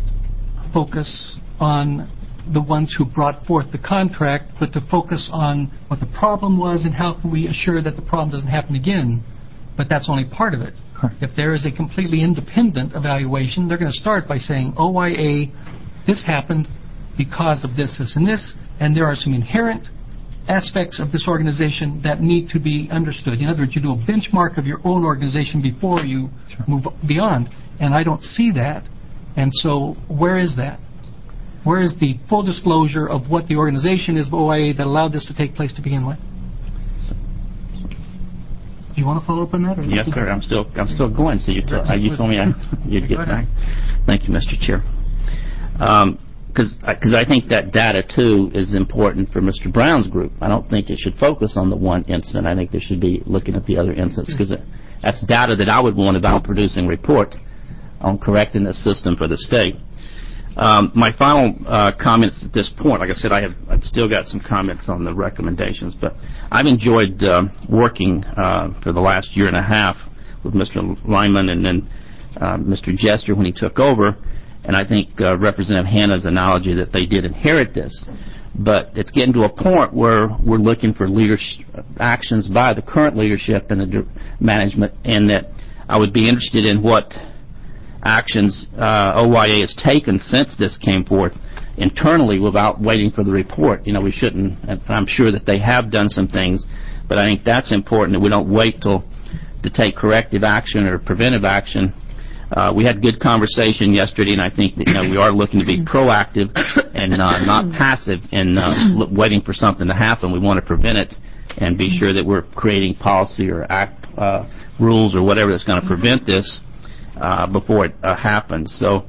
Speaker 1: focus on the ones who brought forth the contract, but to focus on what the problem was and how can we assure that the problem doesn't happen again. But that's only part of it. If there is a completely independent evaluation, they're going to start by saying, OIA, this happened because of this, this, and this, and there are some inherent aspects of this organization that need to be understood. In other words, you do a benchmark of your own organization before you move beyond, and I don't see that. And so where is that? Where is the full disclosure of what the organization is of OIA that allowed this to take place to begin with? Do you want to follow up on that? Or
Speaker 5: yes, sir. I'm still going. So you told me you'd get back. Thank you, Mr. Chair. Because I think that data, too, is important for Mr. Brown's group. I don't think it should focus on the one incident. I think they should be looking at the other incidents, because that's data that I would want about producing report on correcting the system for the state. My final comments at this point, like I said, I've still got some comments on the recommendations, but I've enjoyed working for the last year and a half with Mr. Lyman and then Mr. Jester when he took over. And I think Representative Hanna's analogy that they did inherit this. But it's getting to a point where we're looking for actions by the current leadership and the management, and that I would be interested in what actions OIA has taken since this came forth internally without waiting for the report. We shouldn't, and I'm sure that they have done some things, but I think that's important that we don't wait to take corrective action or preventive action. We had good conversation yesterday, and I think that we are looking to be proactive and not passive in waiting for something to happen. We want to prevent it and be sure that we're creating policy or rules or whatever that's going to prevent this before it happens. So,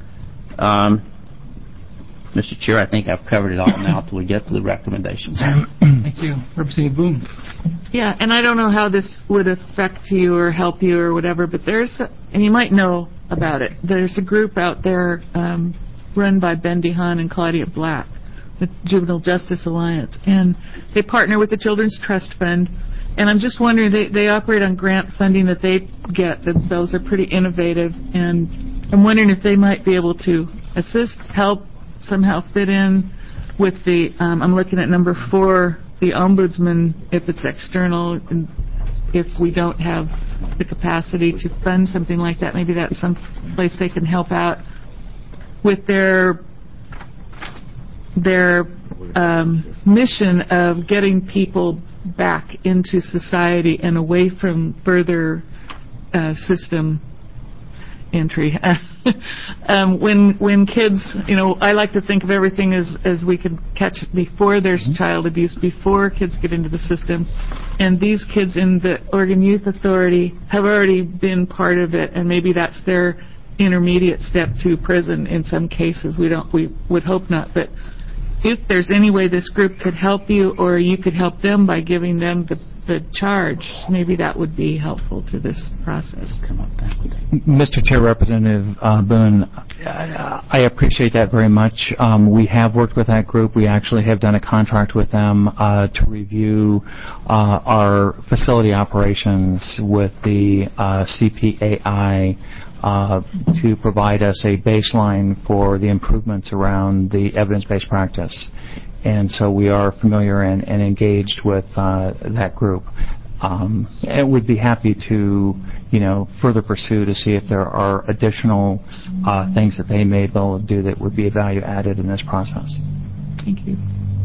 Speaker 5: Mr. Chair, I think I've covered it all now until we get to the recommendations.
Speaker 1: Thank you. Representative Boone.
Speaker 2: Yeah, and I don't know how this would affect you or help you or whatever, but and you might know about it, there's a group out there run by Ben DeHaan and Claudia Black, the Juvenile Justice Alliance, and they partner with the Children's Trust Fund, and I'm just wondering, they operate on grant funding that they get themselves. They're pretty innovative, and I'm wondering if they might be able to assist, help, somehow fit in with the, I'm looking at number 4, the ombudsman, if it's external, and if we don't have the capacity to fund something like that, maybe that's some place they can help out with their mission of getting people back into society and away from further system entry. When kids, I like to think of everything as we can catch it before there's child abuse, before kids get into the system. And these kids in the Oregon Youth Authority have already been part of it, and maybe that's their intermediate step to prison in some cases. We would hope not, but if there's any way this group could help you, or you could help them by giving them the charge, maybe that would be helpful to this process.
Speaker 3: Mr. Chair, Representative Boone, I appreciate that very much. We have worked with that group. We actually have done a contract with them to review our facility operations with the CPAI to provide us a baseline for the improvements around the evidence-based practice. And so we are familiar and engaged with that group. And would be happy to, further pursue to see if there are additional things that they may be able to do that would be value added in this process.
Speaker 2: Thank you.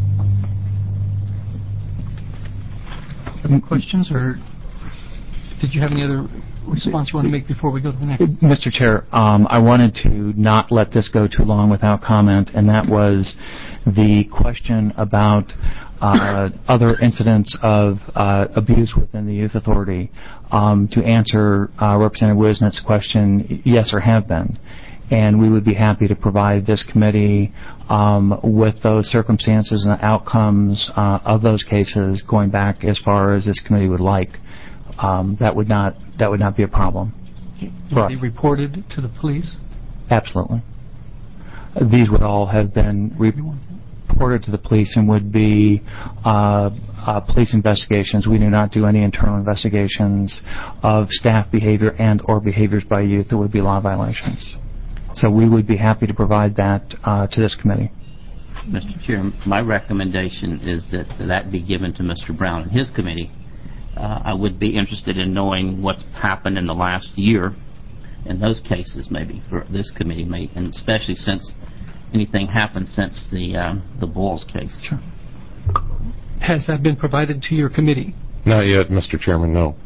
Speaker 1: Any questions, or did you have any other response you want to make before we go to the next?
Speaker 3: Mr. Chair, I wanted to not let this go too long without comment, and that was the question about other incidents of abuse within the Youth Authority. To answer Representative Wisnet's question, yes, there have been. And we would be happy to provide this committee with those circumstances and the outcomes of those cases going back as far as this committee would like. That would not be a problem.
Speaker 1: Were they reported to the police?
Speaker 3: Absolutely. These would all have been reported to the police and would be police investigations. We do not do any internal investigations of staff behavior and or behaviors by youth that would be law violations. So we would be happy to provide that to this committee.
Speaker 5: Mr. Chair, my recommendation is that that be given to Mr. Brown and his committee. I would be interested in knowing what's happened in the last year in those cases, maybe for this committee, and especially since anything happened since the Boyles case.
Speaker 1: Sure. Has that been provided to your committee?
Speaker 6: Not yet, Mr. Chairman, no.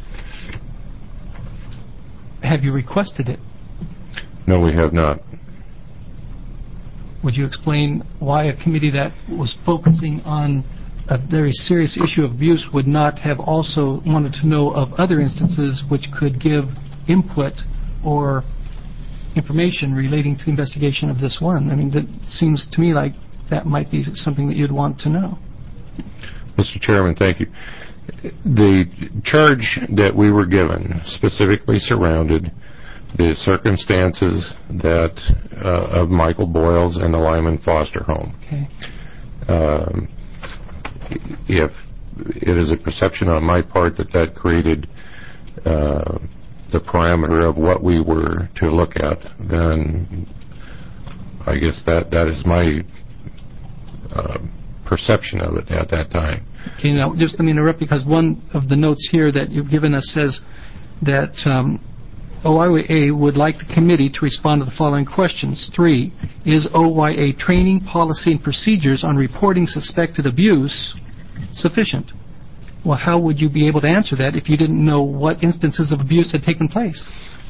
Speaker 1: Have you requested it?
Speaker 6: No, we have not.
Speaker 1: Would you explain why a committee that was focusing on a very serious issue of abuse would not have also wanted to know of other instances which could give input or information relating to the investigation of this one? I mean, that seems to me like that might be something that you'd want to know.
Speaker 6: Mr. Chairman, thank you. The charge that we were given specifically surrounded the circumstances that of Michael Boyles and the Lyman Foster Home.
Speaker 1: Okay.
Speaker 6: If it is a perception on my part that created the parameter of what we were to look at, then I guess that is my perception of it at that time.
Speaker 1: Okay, now just let me interrupt, because one of the notes here that you've given us says that OYA would like the committee to respond to the following questions. 3, is OYA training, policy, and procedures on reporting suspected abuse sufficient? Well, how would you be able to answer that if you didn't know what instances of abuse had taken place?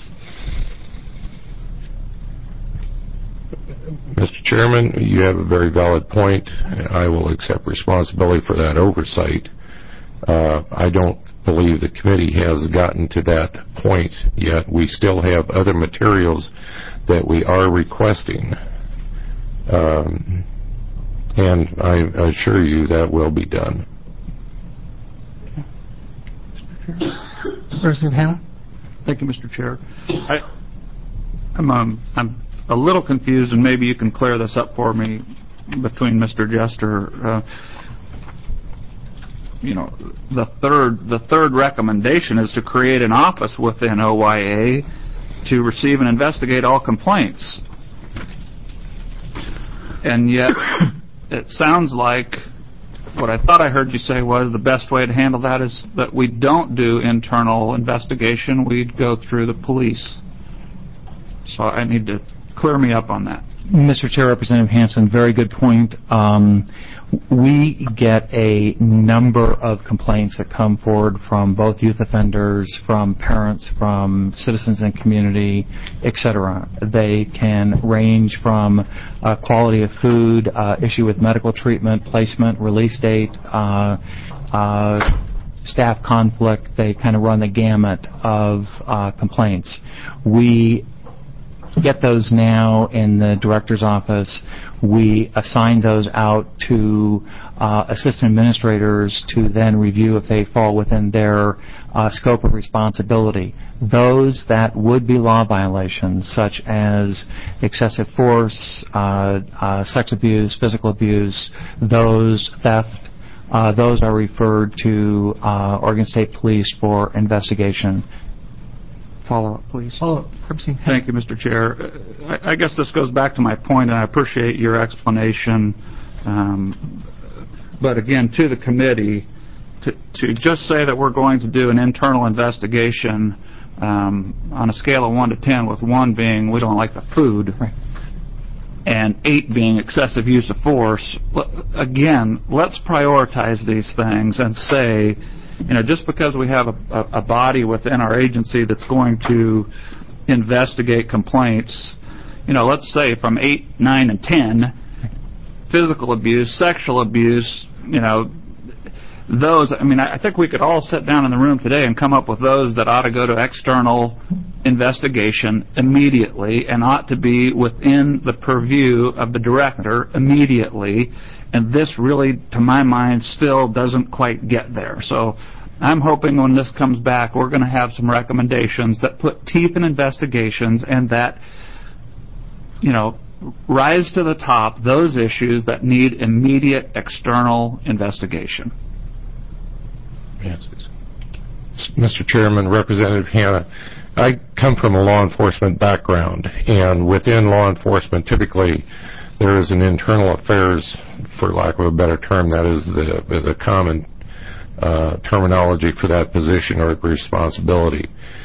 Speaker 6: Mr. Chairman, you have a very valid point. I will accept responsibility for that oversight. I don't believe the committee has gotten to that point yet. We still have other materials that we are requesting, and I assure you that will be done.
Speaker 1: Representative Hanna?
Speaker 8: Thank you, Mr. Chair. I'm a little confused, and maybe you can clear this up for me between Mr. Jester. The third recommendation is to create an office within OYA to receive and investigate all complaints. And yet, it sounds like what I thought I heard you say was the best way to handle that is that we don't do internal investigation. We'd go through the police. So I need to clear me up on that.
Speaker 3: Mr. Chair, Representative Hansen, very good point. We get a number of complaints that come forward from both youth offenders, from parents, from citizens and community, etc. They can range from quality of food, issue with medical treatment, placement, release date, staff conflict. They kind of run the gamut of complaints. We get those now in the director's office. We assign those out to assistant administrators to then review if they fall within their scope of responsibility. Those that would be law violations, such as excessive force, sex abuse, physical abuse, those theft, those are referred to Oregon State Police for investigation. Follow-up, please.
Speaker 8: Thank you, Mr. Chair. I guess this goes back to my point, and I appreciate your explanation. But again, to the committee, to just say that we're going to do an internal investigation on a scale of 1 to 10, with 1 being we don't like the food, right, and 8 being excessive use of force, again, let's prioritize these things and say, just because we have a body within our agency that's going to investigate complaints, let's say from 8, 9, and 10, physical abuse, sexual abuse, those, I think we could all sit down in the room today and come up with those that ought to go to external investigation immediately and ought to be within the purview of the director immediately. And this really, to my mind, still doesn't quite get there. So I'm hoping when this comes back, we're going to have some recommendations that put teeth in investigations and that, rise to the top those issues that need immediate external investigation.
Speaker 6: Yes. Mr. Chairman, Representative Hanna, I come from a law enforcement background, and within law enforcement, typically there is an internal affairs, for lack of a better term, that is the common terminology for that position or responsibility.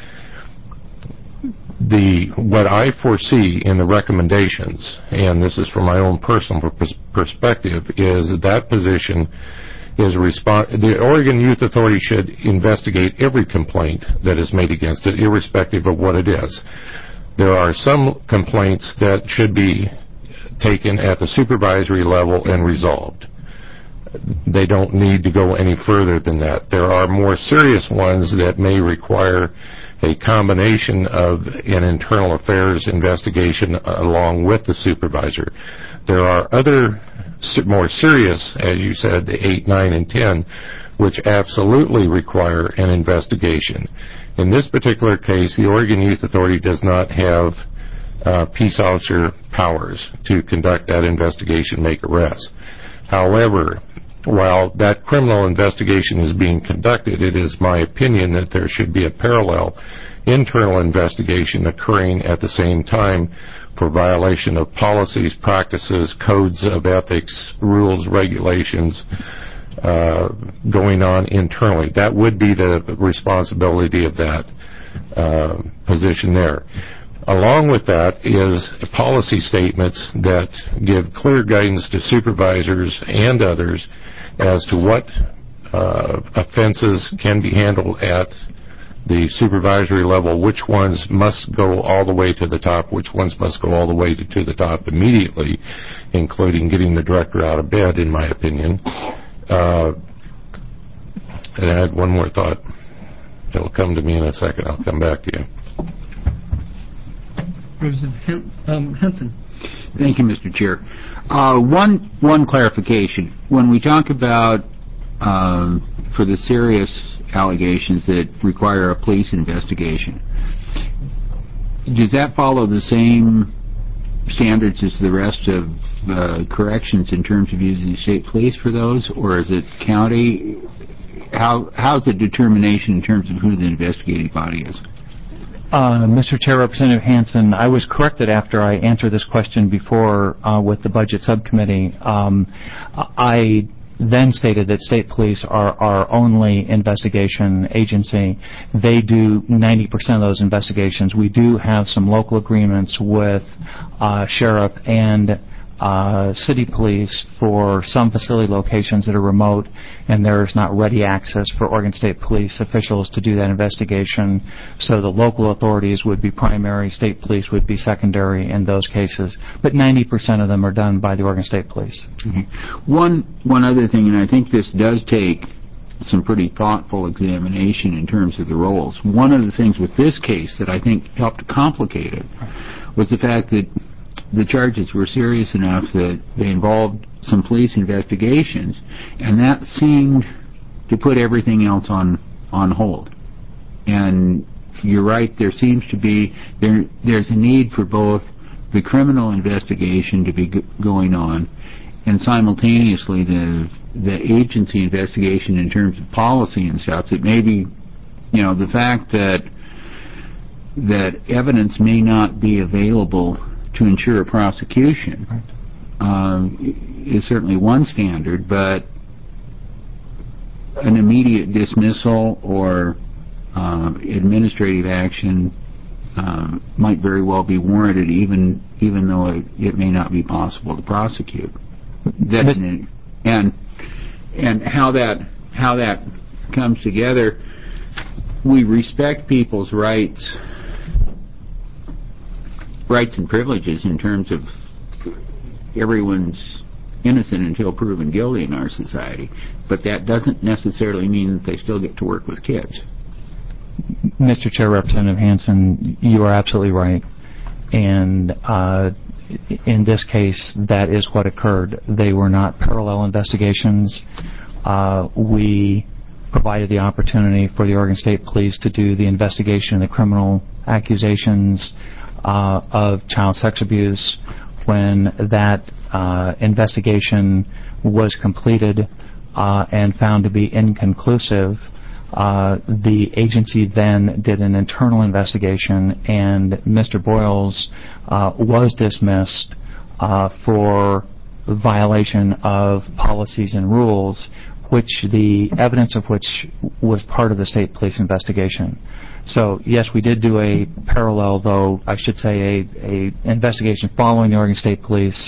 Speaker 6: What I foresee in the recommendations, and this is from my own personal perspective, is that position is the Oregon Youth Authority should investigate every complaint that is made against it, irrespective of what it is. There are some complaints that should be taken at the supervisory level and resolved. They don't need to go any further than that. There are more serious ones that may require a combination of an internal affairs investigation along with the supervisor. There are other more serious, as you said, the 8, 9, and 10, which absolutely require an investigation. In this particular case, the Oregon Youth Authority does not have peace officer powers to conduct that investigation, make arrests. However, while that criminal investigation is being conducted, it is my opinion that there should be a parallel internal investigation occurring at the same time for violation of policies, practices, codes of ethics, rules, regulations going on internally. That would be the responsibility of that position there. Along with that is policy statements that give clear guidance to supervisors and others as to what offenses can be handled at the supervisory level, which ones must go all the way to the top, which ones must go all the way to the top immediately, including getting the director out of bed, in my opinion. And I had one more thought. It'll come to me in a second. I'll come back to you.
Speaker 1: Representative Henson.
Speaker 7: Thank you, Mr. Chair. One clarification. When we talk about for the serious allegations that require a police investigation, does that follow the same standards as the rest of corrections in terms of using the state police for those, or is it county? How's the determination in terms of who the investigating body is?
Speaker 3: Mr. Chair, Representative Hanson, I was corrected after I answered this question before with the Budget Subcommittee. I then stated that state police are our only investigation agency. They do 90% of those investigations. We do have some local agreements with sheriff and city police for some facility locations that are remote and there's not ready access for Oregon State Police officials to do that investigation. So the local authorities would be primary, state police would be secondary in those cases. But 90% of them are done by the Oregon State Police.
Speaker 7: Mm-hmm. One other thing, and I think this does take some pretty thoughtful examination in terms of the roles. One of the things with this case that I think helped complicate it was the fact that the charges were serious enough that they involved some police investigations, and that seemed to put everything else on hold. And you're right, there seems to be there's a need for both the criminal investigation to be going on, and simultaneously the agency investigation in terms of policy and stuff. That maybe, the fact that evidence may not be available to ensure a prosecution is certainly one standard, but an immediate dismissal or administrative action might very well be warranted, even though it may not be possible to prosecute. And how that comes together, we respect people's rights and privileges in terms of everyone's innocent until proven guilty in our society, but that doesn't necessarily mean that they still get to work with kids.
Speaker 3: Mr. Chair, Representative Hansen, you are absolutely right. And in this case, that is what occurred. They were not parallel investigations. We provided the opportunity for the Oregon State Police to do the investigation of the criminal accusations of child sex abuse. When that investigation was completed and found to be inconclusive, the agency then did an internal investigation, and Mr. Boyles was dismissed for violation of policies and rules, which the evidence of which was part of the state police investigation. So yes, we did do a parallel, though I should say a investigation following the Oregon State Police.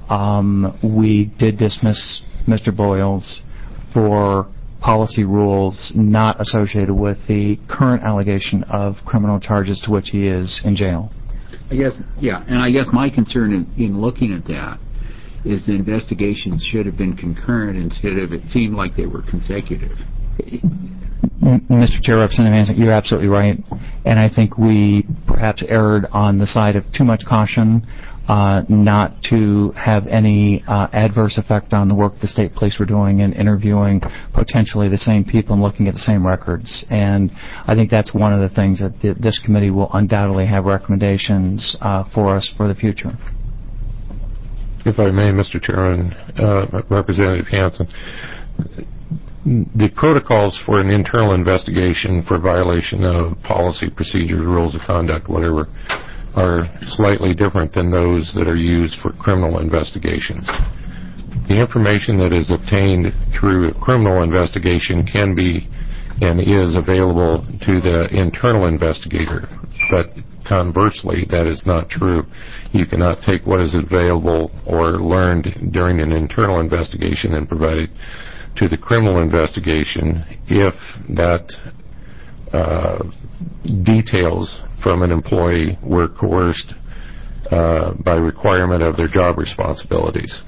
Speaker 3: We did dismiss Mr. Boyles for policy rules not associated with the current allegation of criminal charges to which he is in jail.
Speaker 7: I guess my concern in looking at that is the investigations should have been concurrent instead of it seemed like they were consecutive.
Speaker 3: Mr. Chair, Representative Hansen, you're absolutely right, and I think we perhaps erred on the side of too much caution, not to have any adverse effect on the work the state police were doing in interviewing potentially the same people and looking at the same records. And I think that's one of the things that this committee will undoubtedly have recommendations for us for the future.
Speaker 6: If I may, Mr. Chairman, Representative Hansen, the protocols for an internal investigation for violation of policy, procedures, rules of conduct, whatever, are slightly different than those that are used for criminal investigations. The information that is obtained through a criminal investigation can be and is available to the internal investigator, but conversely, that is not true. You cannot take what is available or learned during an internal investigation and provide it to the criminal investigation if that details from an employee were coerced by requirement of their job responsibilities.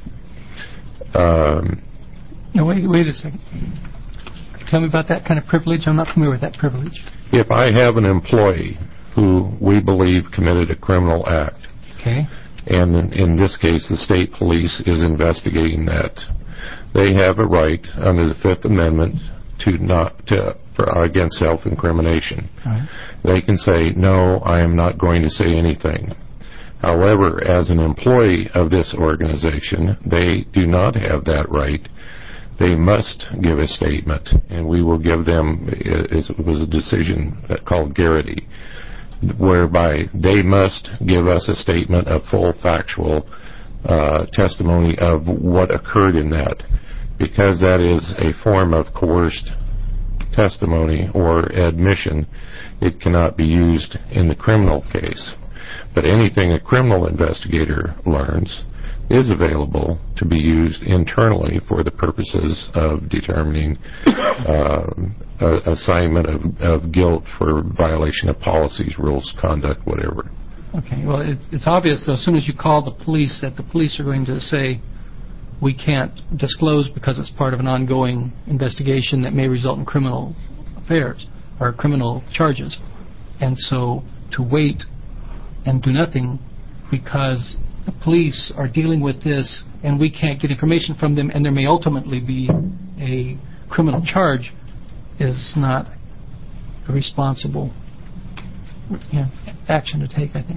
Speaker 1: No, wait a second. Tell me about that kind of privilege. I'm not familiar with that privilege.
Speaker 6: If I have an employee who we believe committed a criminal act,
Speaker 1: okay,
Speaker 6: and in this case the state police is investigating that, they have a right under the Fifth Amendment against self-incrimination.
Speaker 1: Right.
Speaker 6: They can say, no, I am not going to say anything. However, as an employee of this organization, they do not have that right. They must give a statement, and we will give them, it was a decision called Garrity, whereby they must give us a statement of full factual testimony of what occurred in that, because that is a form of coerced testimony or admission. It cannot be used in the criminal case. But anything a criminal investigator learns is available to be used internally for the purposes of determining assignment of guilt for violation of policies, rules, conduct, whatever.
Speaker 1: Okay, well, it's obvious, though, as soon as you call the police, that the police are going to say, we can't disclose because it's part of an ongoing investigation that may result in criminal affairs or criminal charges. And so to wait and do nothing because the police are dealing with this and we can't get information from them, and there may ultimately be a criminal charge, is not a responsible action to take, I think.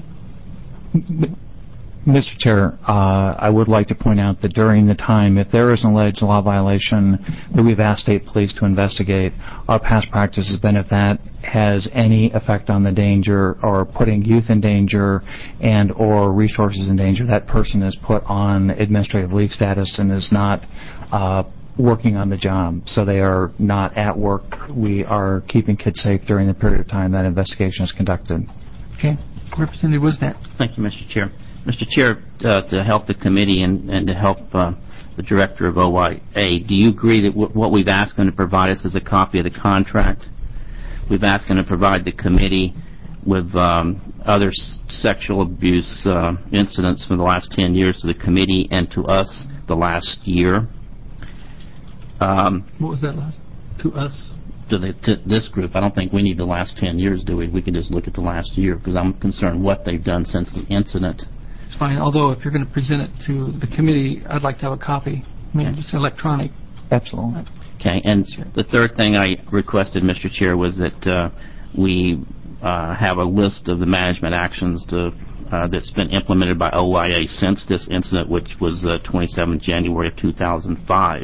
Speaker 3: Mr. Chair, I would like to point out that during the time, if there is an alleged law violation that we've asked state police to investigate, our past practice has been if that has any effect on the danger or putting youth in danger and or resources in danger, that person is put on administrative leave status and is not working on the job. So they are not at work. We are keeping kids safe during the period of time that investigation is conducted.
Speaker 1: Okay. Representative Wisnet.
Speaker 5: Thank you, Mr. Chair. Mr. Chair, to help the committee and to help the director of OYA, do you agree that what we've asked them to provide us is a copy of the contract? We've asked them to provide the committee with other sexual abuse incidents for the last 10 years to the committee and to us the last year.
Speaker 1: What was that last? To us?
Speaker 5: To this group. I don't think we need the last 10 years, do we? We can just look at the last year, because I'm concerned what they've done since the incident.
Speaker 1: It's fine, although if you're going to present it to the committee, I'd like to have a copy. I mean, just electronic.
Speaker 3: Absolutely.
Speaker 5: Okay, and the third thing I requested, Mr. Chair, was that we have a list of the management actions that's been implemented by OYA since this incident, which was 27 January of 2005.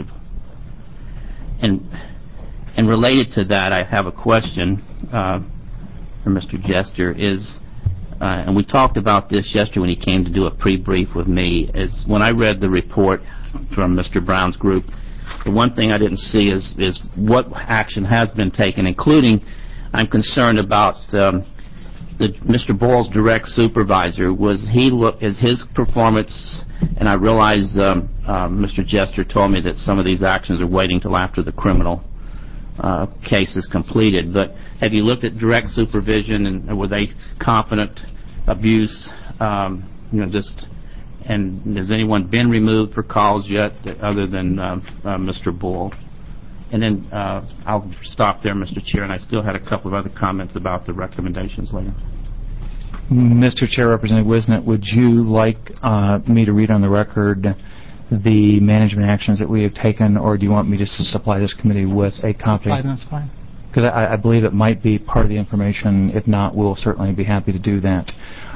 Speaker 5: And related to that, I have a question for Mr. Jester. And we talked about this yesterday when he came to do a pre-brief with me, is when I read the report from Mr. Brown's group, the one thing I didn't see is what action has been taken, including I'm concerned about Mr. Boyle's direct supervisor. Is his performance, and I realize Mr. Jester told me that some of these actions are waiting till after the criminal case is completed, but have you looked at direct supervision, and were they competent abuse? And has anyone been removed for cause yet other than Mr. Boyle? And then I'll stop there, Mr. Chair, and I still had a couple of other comments about the recommendations later.
Speaker 3: Mr. Chair, Representative Wisnet, would you like me to read on the record the management actions that we have taken, or do you want me just to supply this committee with a copy?
Speaker 1: That's fine.
Speaker 3: Because I believe it might be part of the information. If not, we'll certainly be happy to do that.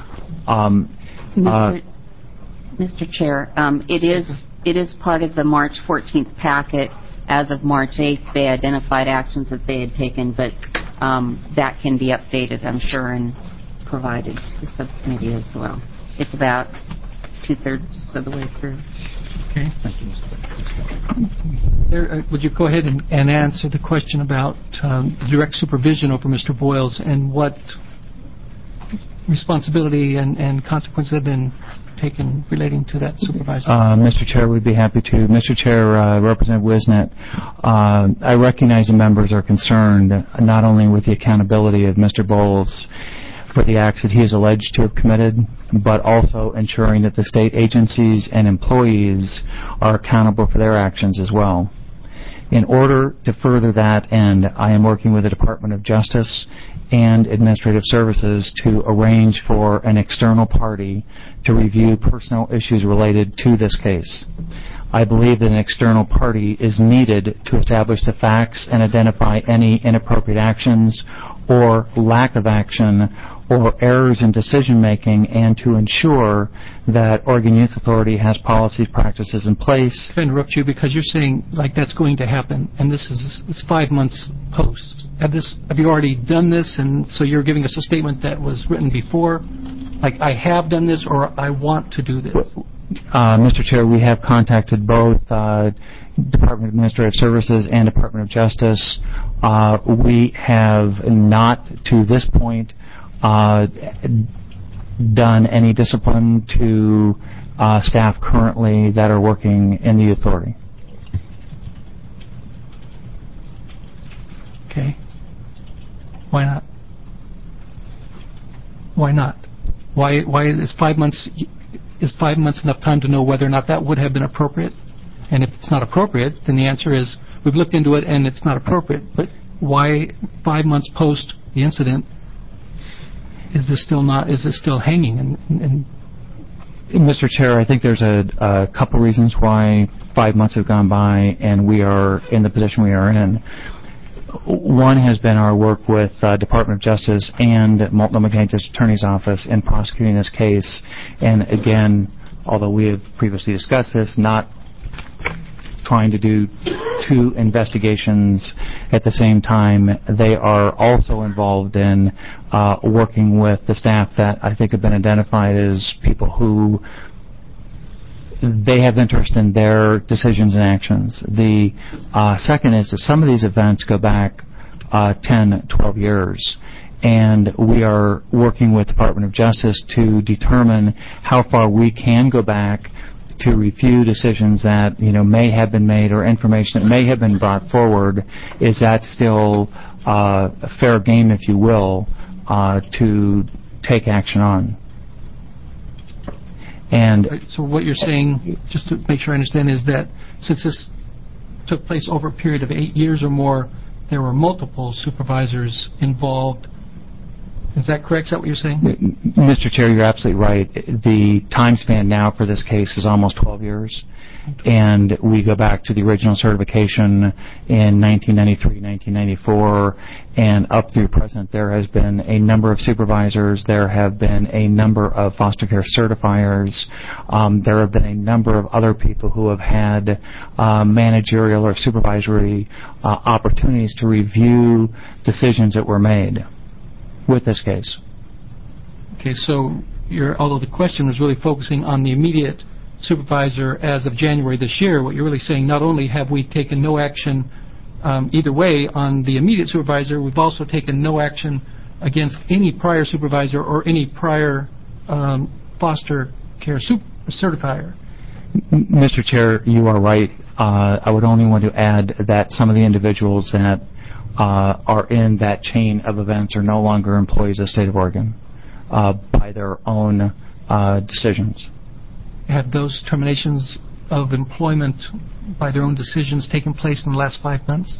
Speaker 9: Mr. Chair, it is part of the March 14th packet. As of March 8th, they identified actions that they had taken, but that can be updated, I'm sure, and provided to the subcommittee as well. It's about 2/3 of the way through.
Speaker 1: Okay. Thank you, Mr. Would you go ahead and answer the question about direct supervision over Mr. Boyles and what responsibility and consequences have been taken relating to that supervisor?
Speaker 3: Mr. Chair, we'd be happy to. Mr. Chair, Representative Wisnet, I recognize the members are concerned not only with the accountability of Mr. Bowles for the acts that he is alleged to have committed, but also ensuring that the state agencies and employees are accountable for their actions as well. In order to further that end, I am working with the Department of Justice and Administrative Services to arrange for an external party to review personal issues related to this case. I believe that an external party is needed to establish the facts and identify any inappropriate actions or lack of action or errors in decision-making, and to ensure that Oregon Youth Authority has policies, practices in place.
Speaker 1: I interrupt you because you're saying like that's going to happen, and it's 5 months post. Have you already done this, and so you're giving us a statement that was written before? Like, I have done this, or I want to do this?
Speaker 3: Mr. Chair, we have contacted both Department of Administrative Services and Department of Justice. We have not, to this point, done any discipline to staff currently that are working in the authority.
Speaker 1: Okay. Why not? Why not? Why is 5 months? Is 5 months enough time to know whether or not that would have been appropriate? And if it's not appropriate, then the answer is we've looked into it and it's not appropriate. But why 5 months post the incident is this still hanging? And
Speaker 3: Mr. Chair, I think there's a couple reasons why 5 months have gone by and we are in the position we are in. One has been our work with Department of Justice and Multnomah County District Attorney's Office in prosecuting this case. And again, although we have previously discussed this, not trying to do two investigations at the same time. They are also involved in working with the staff that I think have been identified as people who they have interest in their decisions and actions. The second is that some of these events go back 10, 12 years. And we are working with the Department of Justice to determine how far we can go back to review decisions that may have been made or information that may have been brought forward. Is that still a fair game, if you will, to take action on? And
Speaker 1: so what you're saying, just to make sure I understand, is that since this took place over a period of 8 years or more, there were multiple supervisors involved. Is that correct? Is that what you're saying?
Speaker 3: Mr. Chair, you're absolutely right. The time span now for this case is almost 12 years. And we go back to the original certification in 1993, 1994, and up through present, there has been a number of supervisors. There have been a number of foster care certifiers. There have been a number of other people who have had managerial or supervisory opportunities to review decisions that were made with this case.
Speaker 1: Okay, so although the question was really focusing on the immediate supervisor as of January this year, what you're really saying, not only have we taken no action either way on the immediate supervisor, we've also taken no action against any prior supervisor or any prior foster care certifier.
Speaker 3: Mr. Chair, you are right. I would only want to add that some of the individuals that are in that chain of events are no longer employees of the state of Oregon by their own decisions.
Speaker 1: Have those terminations of employment by their own decisions taken place in the last 5 months?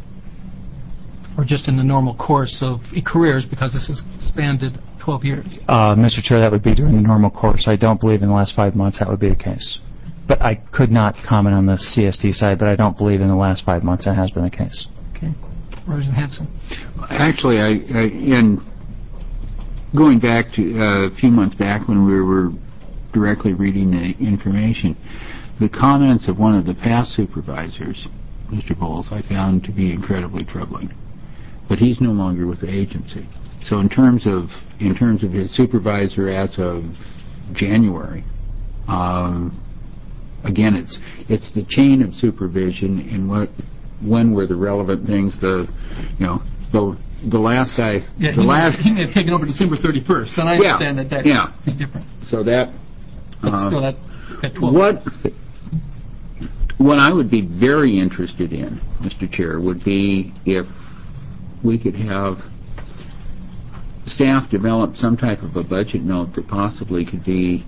Speaker 1: Or just in the normal course of careers, because this has expanded 12 years?
Speaker 3: Mr. Chair, that would be during the normal course. I don't believe in the last 5 months that would be the case. But I could not comment on the CSD side, but I don't believe in the last 5 months that has been the case.
Speaker 1: Okay. Representative Hanson.
Speaker 7: Actually, in going back to a few months back when we were directly reading the information, the comments of one of the past supervisors, Mr. Bowles, I found to be incredibly troubling. But he's no longer with the agency. So in terms of his supervisor as of January, again, it's the chain of supervision and when were the relevant things. The last guy.
Speaker 1: Yeah, he may have taken over December 31st, and I understand that could be different.
Speaker 7: So that.
Speaker 1: But still, at 12.
Speaker 7: What I would be very interested in, Mr. Chair, would be if we could have staff develop some type of a budget note that possibly could be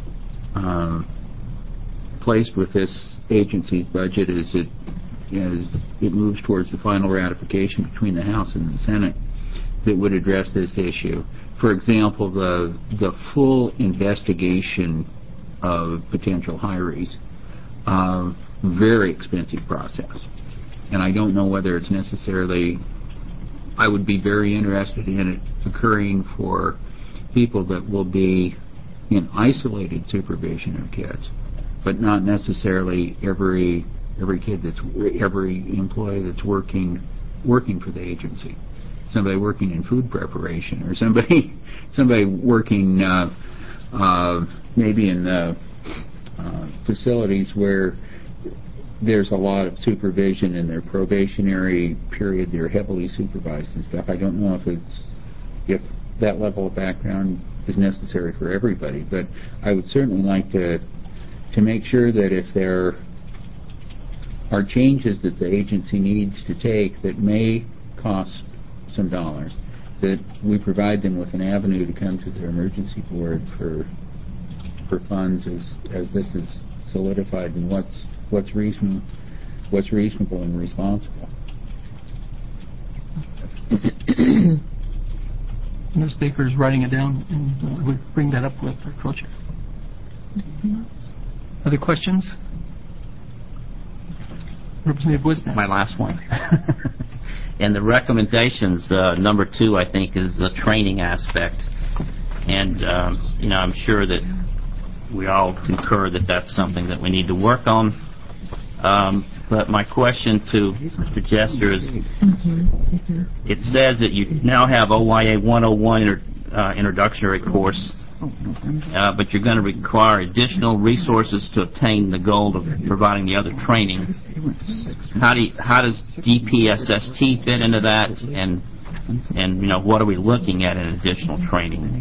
Speaker 7: placed with this agency's budget as it moves towards the final ratification between the House and the Senate that would address this issue. For example, the full investigation of potential hirees, very expensive process. And I don't know whether it's necessarily, I would be very interested in it occurring for people that will be in isolated supervision of kids, but not necessarily every employee that's working for the agency. Somebody working in food preparation, or somebody working maybe in facilities where there's a lot of supervision in their probationary period. They're heavily supervised and stuff. I don't know if that level of background is necessary for everybody, but I would certainly like to make sure that if there are changes that the agency needs to take that may cost some dollars, that we provide them with an avenue to come to their emergency board for funds as this is solidified and what's reasonable and responsible.
Speaker 1: Ms. Baker is writing it down, and we'll bring that up with our co-chair. Other questions? Representative Wisnet.
Speaker 5: My last one. And the recommendations, number 2, I think, is the training aspect. And, I'm sure that we all concur that that's something that we need to work on. But my question to Mr. Jester is, it says that you now have OYA 101 introductory course, but you're going to require additional resources to obtain the goal of providing the other training. How does DPSST fit into that, and what are we looking at in additional training?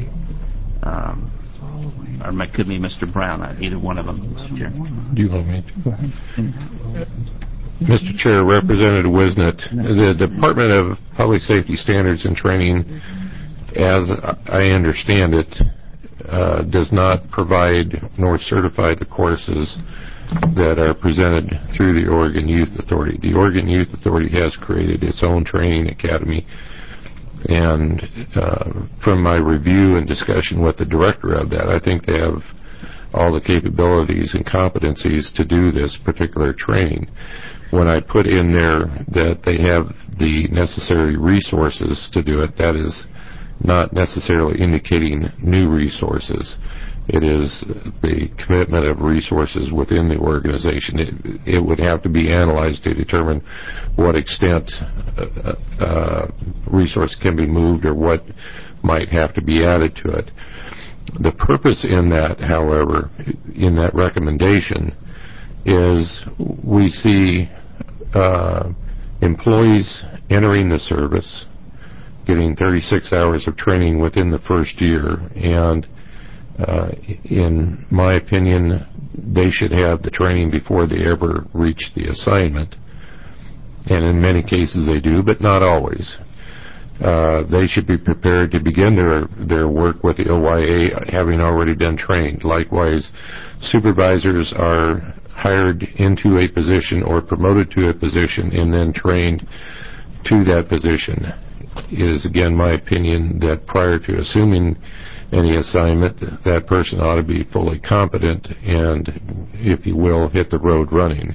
Speaker 5: Or it could be Mr. Brown, either one of them, Mr. Chair.
Speaker 6: Do you want me to? Go ahead. Mr. Chair, Representative Wisnet, the Department of Public Safety Standards and Training, as I understand it, does not provide nor certify the courses that are presented through the Oregon Youth Authority. The Oregon Youth Authority has created its own training academy, and from my review and discussion with the director of that, I think they have all the capabilities and competencies to do this particular training. When I put in there that they have the necessary resources to do it, that is not necessarily indicating new resources. It is the commitment of resources within the organization. It would have to be analyzed to determine what extent resource can be moved or what might have to be added to it. The purpose in that, however, in that recommendation, is we see employees entering the service, getting 36 hours of training within the first year, and in my opinion, they should have the training before they ever reach the assignment. And in many cases they do, but not always. They should be prepared to begin their work with the OYA having already been trained. Likewise, supervisors are hired into a position or promoted to a position and then trained to that position. It is, again, my opinion that prior to assuming any assignment, that person ought to be fully competent and, if you will, hit the road running.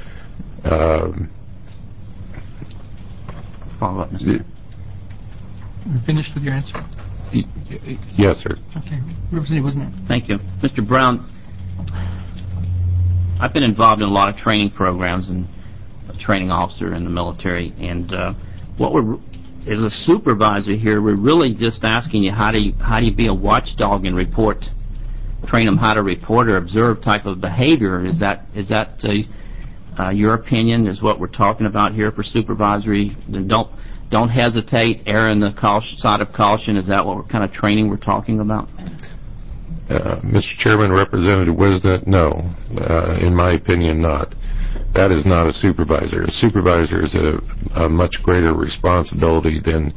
Speaker 5: Follow up, Mr.
Speaker 1: Finished with your answer?
Speaker 6: Yes, sir.
Speaker 1: Okay. Representative, wasn't it?
Speaker 5: Thank you. Mr. Brown, I've been involved in a lot of training programs and a training officer in the military, and as a supervisor here, we're really just asking you how do you be a watchdog and train them how to report or observe type of behavior. Is that your opinion? Is what we're talking about here for supervisory? Don't hesitate. Err on the side of caution. Is that what kind of training we're talking about?
Speaker 6: Mr. Chairman, Representative Wisnet, no. In my opinion, not. That is not a supervisor. A supervisor is a much greater responsibility than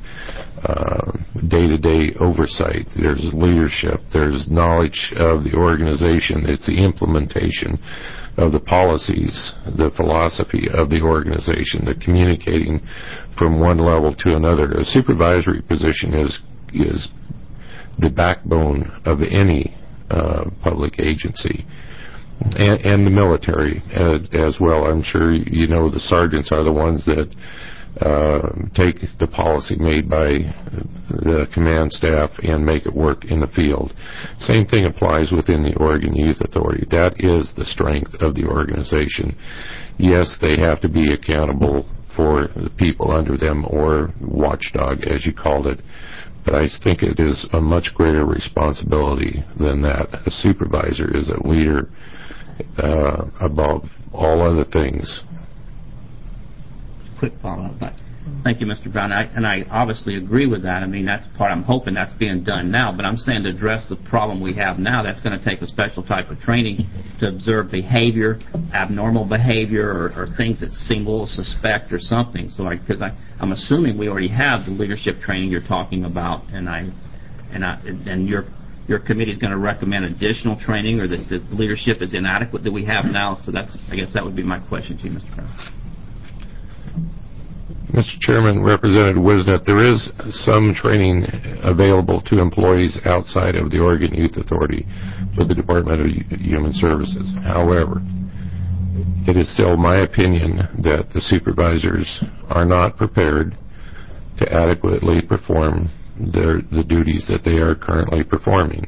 Speaker 6: day-to-day oversight. There's leadership. There's knowledge of the organization. It's the implementation of the policies, the philosophy of the organization, the communicating from one level to another. A supervisory position is the backbone of any public agency. And the military as well. I'm sure you know the sergeants are the ones that take the policy made by the command staff and make it work in the field. Same thing applies within the Oregon Youth Authority. That is the strength of the organization. Yes, they have to be accountable for the people under them, or watchdog as you called it, but I think it is a much greater responsibility than that. A supervisor is a leader above all other things.
Speaker 5: Quick follow-up. Thank you, Mr. Brown. I obviously agree with that. I mean, that's part. I'm hoping that's being done now. But I'm saying to address the problem we have now, that's going to take a special type of training to observe behavior, abnormal behavior, or things that seem a little suspect or something. So, because I'm assuming we already have the leadership training you're talking about, and your committee is going to recommend additional training, or that the leadership is inadequate that we have now. So I guess that would be my question to you, Mr. Brown.
Speaker 6: Mr. Chairman, Representative Wisnett, there is some training available to employees outside of the Oregon Youth Authority for the Department of Human Services. However, it is still my opinion that the supervisors are not prepared to adequately perform the duties that they are currently performing.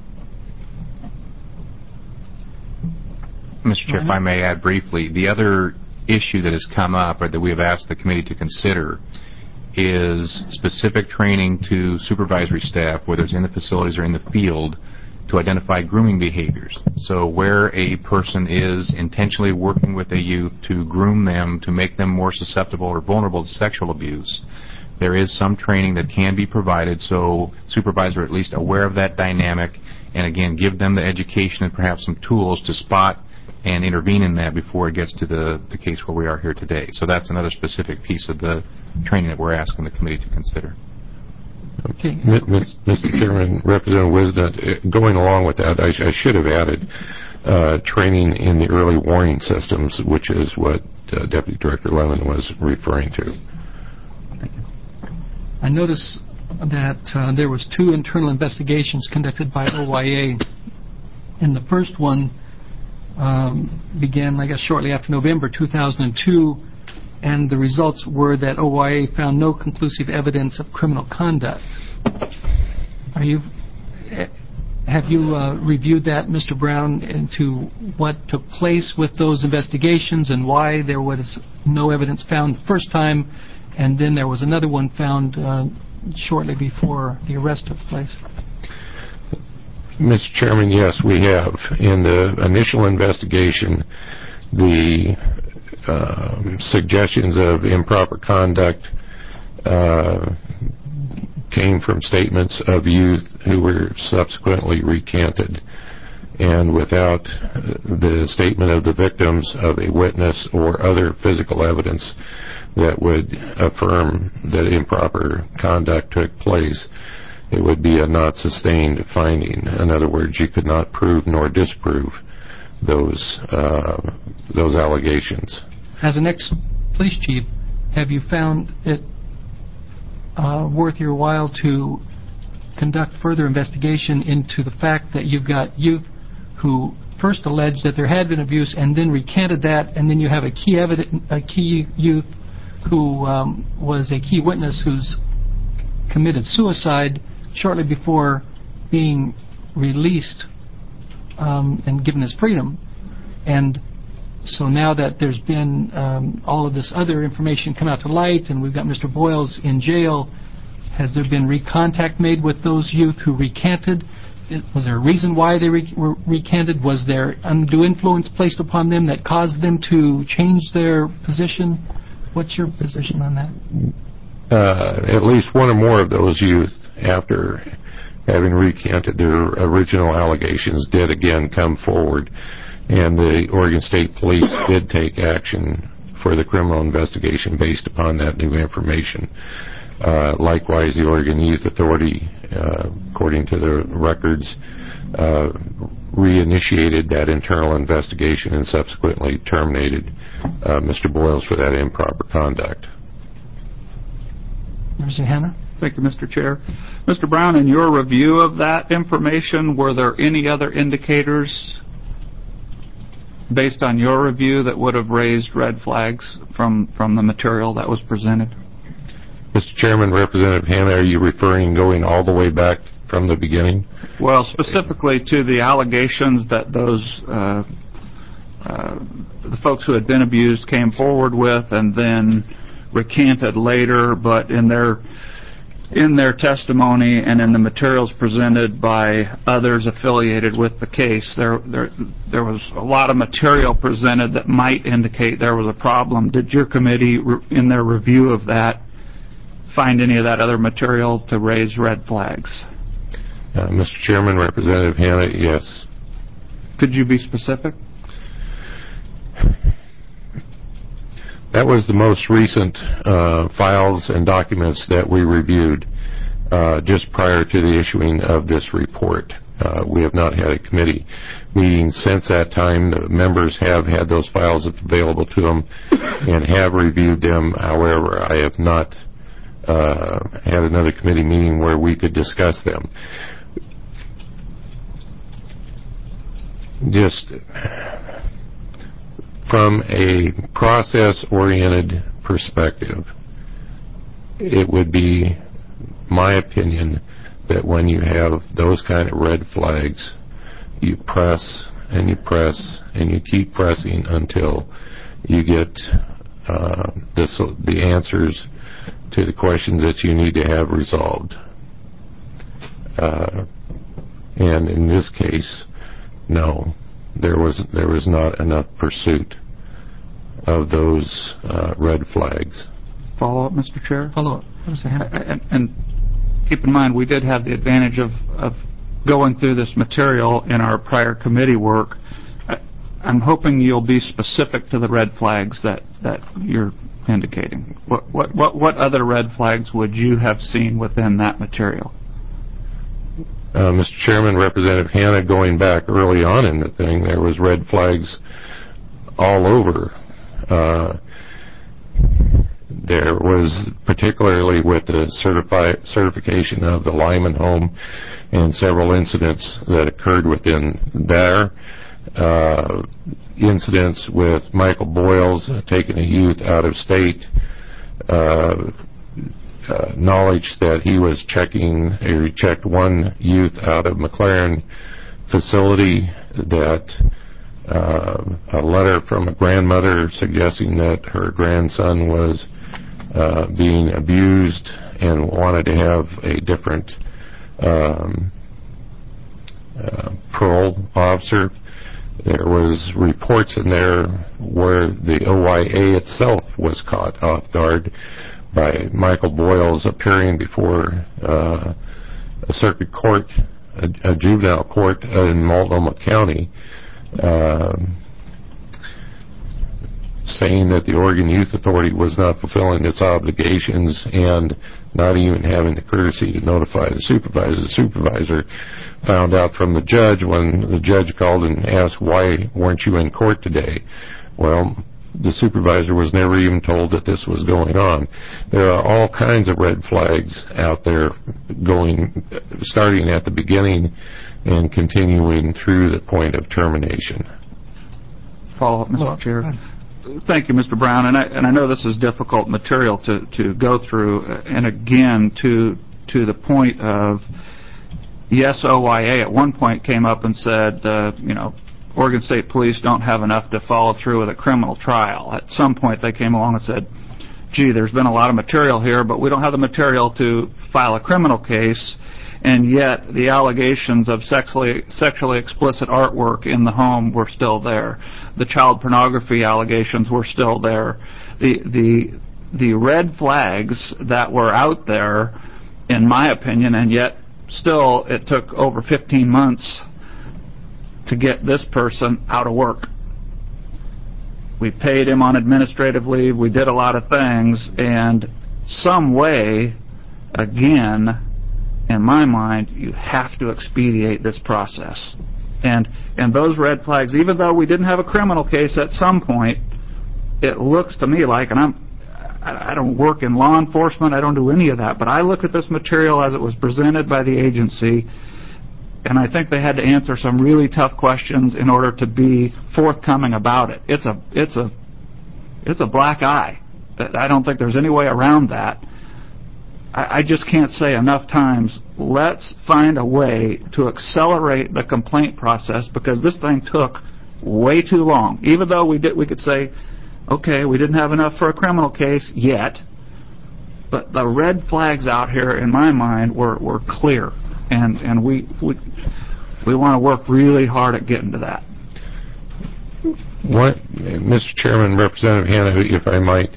Speaker 4: Mr. Chair, if I may add briefly, the other issue that has come up or that we have asked the committee to consider is specific training to supervisory staff, whether it's in the facilities or in the field, to identify grooming behaviors. So where a person is intentionally working with a youth to groom them, to make them more susceptible or vulnerable to sexual abuse, there is some training that can be provided so supervisors are at least aware of that dynamic and, again, give them the education and perhaps some tools to spot and intervene in that before it gets to the case where we are here today. So that's another specific piece of the training that we're asking the committee to consider.
Speaker 1: Okay.
Speaker 6: Mr. Chairman, Representative Wisnett, going along with that, I should have added training in the early warning systems, which is what Deputy Director Lemon was referring to.
Speaker 1: I noticed that there was 2 internal investigations conducted by OYA, and the first one began, I guess, shortly after November 2002, and the results were that OYA found no conclusive evidence of criminal conduct. Have you reviewed that, Mr. Brown, into what took place with those investigations and why there was no evidence found the first time, and then there was another one found shortly before the arrest took place?
Speaker 6: Mr. Chairman, yes, we have. In the initial investigation, the suggestions of improper conduct came from statements of youth who were subsequently recanted. And without the statement of the victims, of a witness or other physical evidence that would affirm that improper conduct took place, it would be a not sustained finding. In other words, you could not prove nor disprove those allegations.
Speaker 1: As an ex-police chief, have you found it worth your while to conduct further investigation into the fact that you've got youth who first alleged that there had been abuse and then recanted that, and then you have a key youth who was a key witness who's committed suicide shortly before being released and given his freedom? And so now that there's been all of this other information come out to light and we've got Mr. Boyles in jail, has there been recontact made with those youth who recanted? Was there a reason why they were recanted? Was there undue influence placed upon them that caused them to change their position? What's your position on that?
Speaker 6: At least one or more of those youth, after having recanted their original allegations, did again come forward, and the Oregon State Police did take action for the criminal investigation based upon that new information. Likewise, the Oregon Youth Authority, according to the records, reinitiated that internal investigation and subsequently terminated Mr. Boyles for that improper conduct.
Speaker 1: Mr. Hanna?
Speaker 8: Thank you, Mr. Chair. Mr. Brown, in your review of that information, were there any other indicators based on your review that would have raised red flags from the material that was presented?
Speaker 6: Mr. Chairman, Representative Hanna, are you referring going all the way back from the beginning?
Speaker 8: Well, specifically to the allegations that those the folks who had been abused came forward with and then recanted later, but in their testimony and in the materials presented by others affiliated with the case, there was a lot of material presented that might indicate there was a problem. Did your committee, in their review of that, find any of that other material to raise red flags?
Speaker 6: Mr. Chairman, Representative Hanna, yes.
Speaker 8: Could you be specific?
Speaker 6: That was the most recent files and documents that we reviewed just prior to the issuing of this report. We have not had a committee meeting since that time. The members have had those files available to them and have reviewed them. However, I have not had another committee meeting where we could discuss them. Just from a process-oriented perspective, it would be my opinion that when you have those kind of red flags, you press and you press and you keep pressing until you get the answers to the questions that you need to have resolved. And in this case, no, there was not enough pursuit of those red flags.
Speaker 8: Follow up, Mr. Chair?
Speaker 1: Follow up.
Speaker 8: And keep in mind, we did have the advantage of going through this material in our prior committee work. I'm hoping you'll be specific to the red flags that you're indicating. What other red flags would you have seen within that material?
Speaker 6: Mr. Chairman, Representative Hanna, going back early on in the thing, there was red flags all over. There was, particularly with the certification of the Lyman home and several incidents that occurred within there, incidents with Michael Boyles taking a youth out of state, knowledge that he was he checked one youth out of McLaren facility, that a letter from a grandmother suggesting that her grandson was being abused and wanted to have a different parole officer. There was reports in there where the OYA itself was caught off guard by Michael Boyles appearing before a circuit court, a juvenile court in Multnomah County, saying that the Oregon Youth Authority was not fulfilling its obligations and not even having the courtesy to notify the supervisor. The supervisor found out from the judge when the judge called and asked, "Why weren't you in court today?" Well, the supervisor was never even told that this was going on. There are all kinds of red flags out there starting at the beginning and continuing through the point of termination.
Speaker 8: Follow up, Mr. Chair. Thank you, Mr. Brown. And I know this is difficult material to go through. And again, to the point of, yes, OYA at one point came up and said, Oregon State Police don't have enough to follow through with a criminal trial. At some point they came along and said, gee, there's been a lot of material here, but we don't have the material to file a criminal case. And yet the allegations of sexually explicit artwork in the home were still there. The child pornography allegations were still there. The red flags that were out there, in my opinion, and yet still it took over 15 months to get this person out of work. We paid him on administrative leave. We did a lot of things, and some way, again, in my mind, you have to expedite this process. And those red flags, even though we didn't have a criminal case at some point, it looks to me like, and I don't work in law enforcement, I don't do any of that, but I look at this material as it was presented by the agency, and I think they had to answer some really tough questions in order to be forthcoming about it. It's a black eye. I don't think there's any way around that. I just can't say enough times, let's find a way to accelerate the complaint process, because this thing took way too long. Even though we could say, okay, we didn't have enough for a criminal case yet, but the red flags out here, in my mind, were clear, and we want to work really hard at getting to that.
Speaker 6: Mr. Chairman, Representative Hanna, if I might,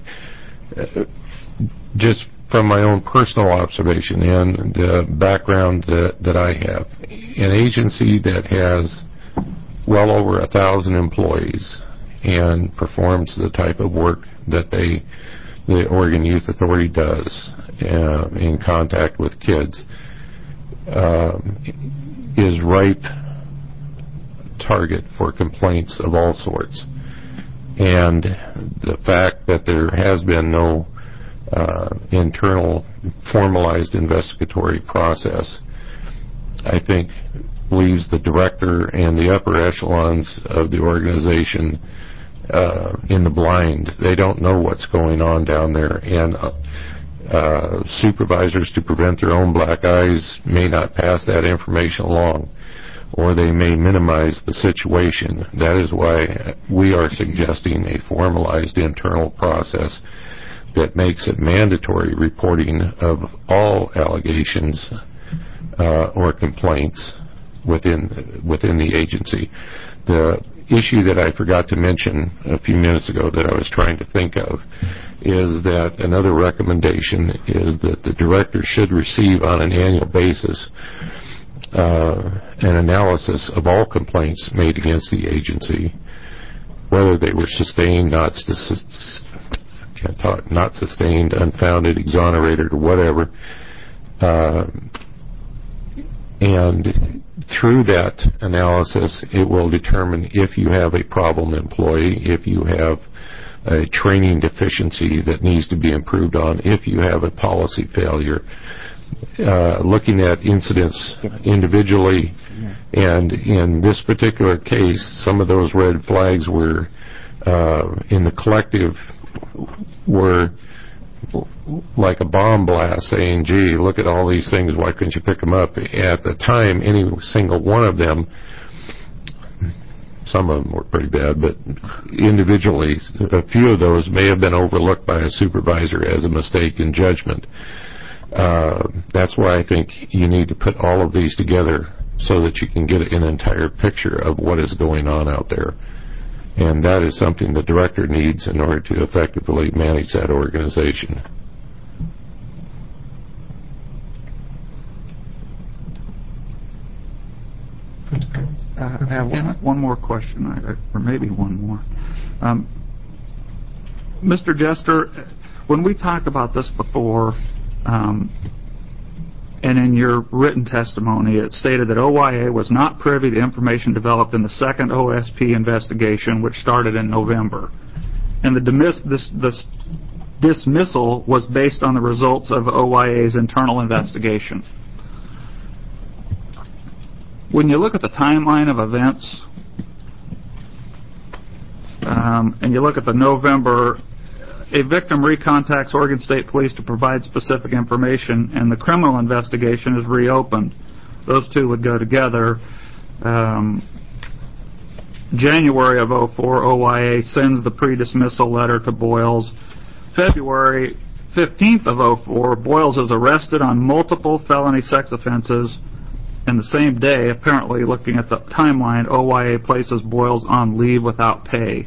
Speaker 6: just from my own personal observation and the background that I have, an agency that has well over 1,000 employees and performs the type of work that the Oregon Youth Authority does in contact with kids, is ripe target for complaints of all sorts. And the fact that there has been no internal formalized investigatory process, I think, leaves the director and the upper echelons of the organization in the blind. They don't know what's going on down there, and supervisors, to prevent their own black eyes, may not pass that information along, or they may minimize the situation. That is why we are suggesting a formalized internal process that makes it mandatory reporting of all allegations or complaints within the agency. The issue that I forgot to mention a few minutes ago that I was trying to think of is that another recommendation is that the director should receive on an annual basis an analysis of all complaints made against the agency, whether they were sustained, not sustained, unfounded, exonerated, or whatever. And through that analysis, it will determine if you have a problem employee, if you have a training deficiency that needs to be improved on, if you have a policy failure. Looking at incidents individually, and in this particular case, some of those red flags were in the collective were like a bomb blast saying, gee, look at all these things, why couldn't you pick them up? At the time, any single one of them, some of them were pretty bad, but individually, a few of those may have been overlooked by a supervisor as a mistake in judgment. That's why I think you need to put all of these together so that you can get an entire picture of what is going on out there. And that is something the director needs in order to effectively manage that organization.
Speaker 8: I have one more question, or maybe one more. Mr. Jester, when we talked about this before, and in your written testimony, it stated that OYA was not privy to information developed in the second OSP investigation, which started in November. And the dismissal was based on the results of OYA's internal investigation. When you look at the timeline of events, and you look at the November, a victim recontacts Oregon State Police to provide specific information, and the criminal investigation is reopened. Those two would go together. January of 04, OYA sends the pre-dismissal letter to Boyles. February 15th of 04, Boyles is arrested on multiple felony sex offenses. And the same day, apparently looking at the timeline, OYA places Boyles on leave without pay.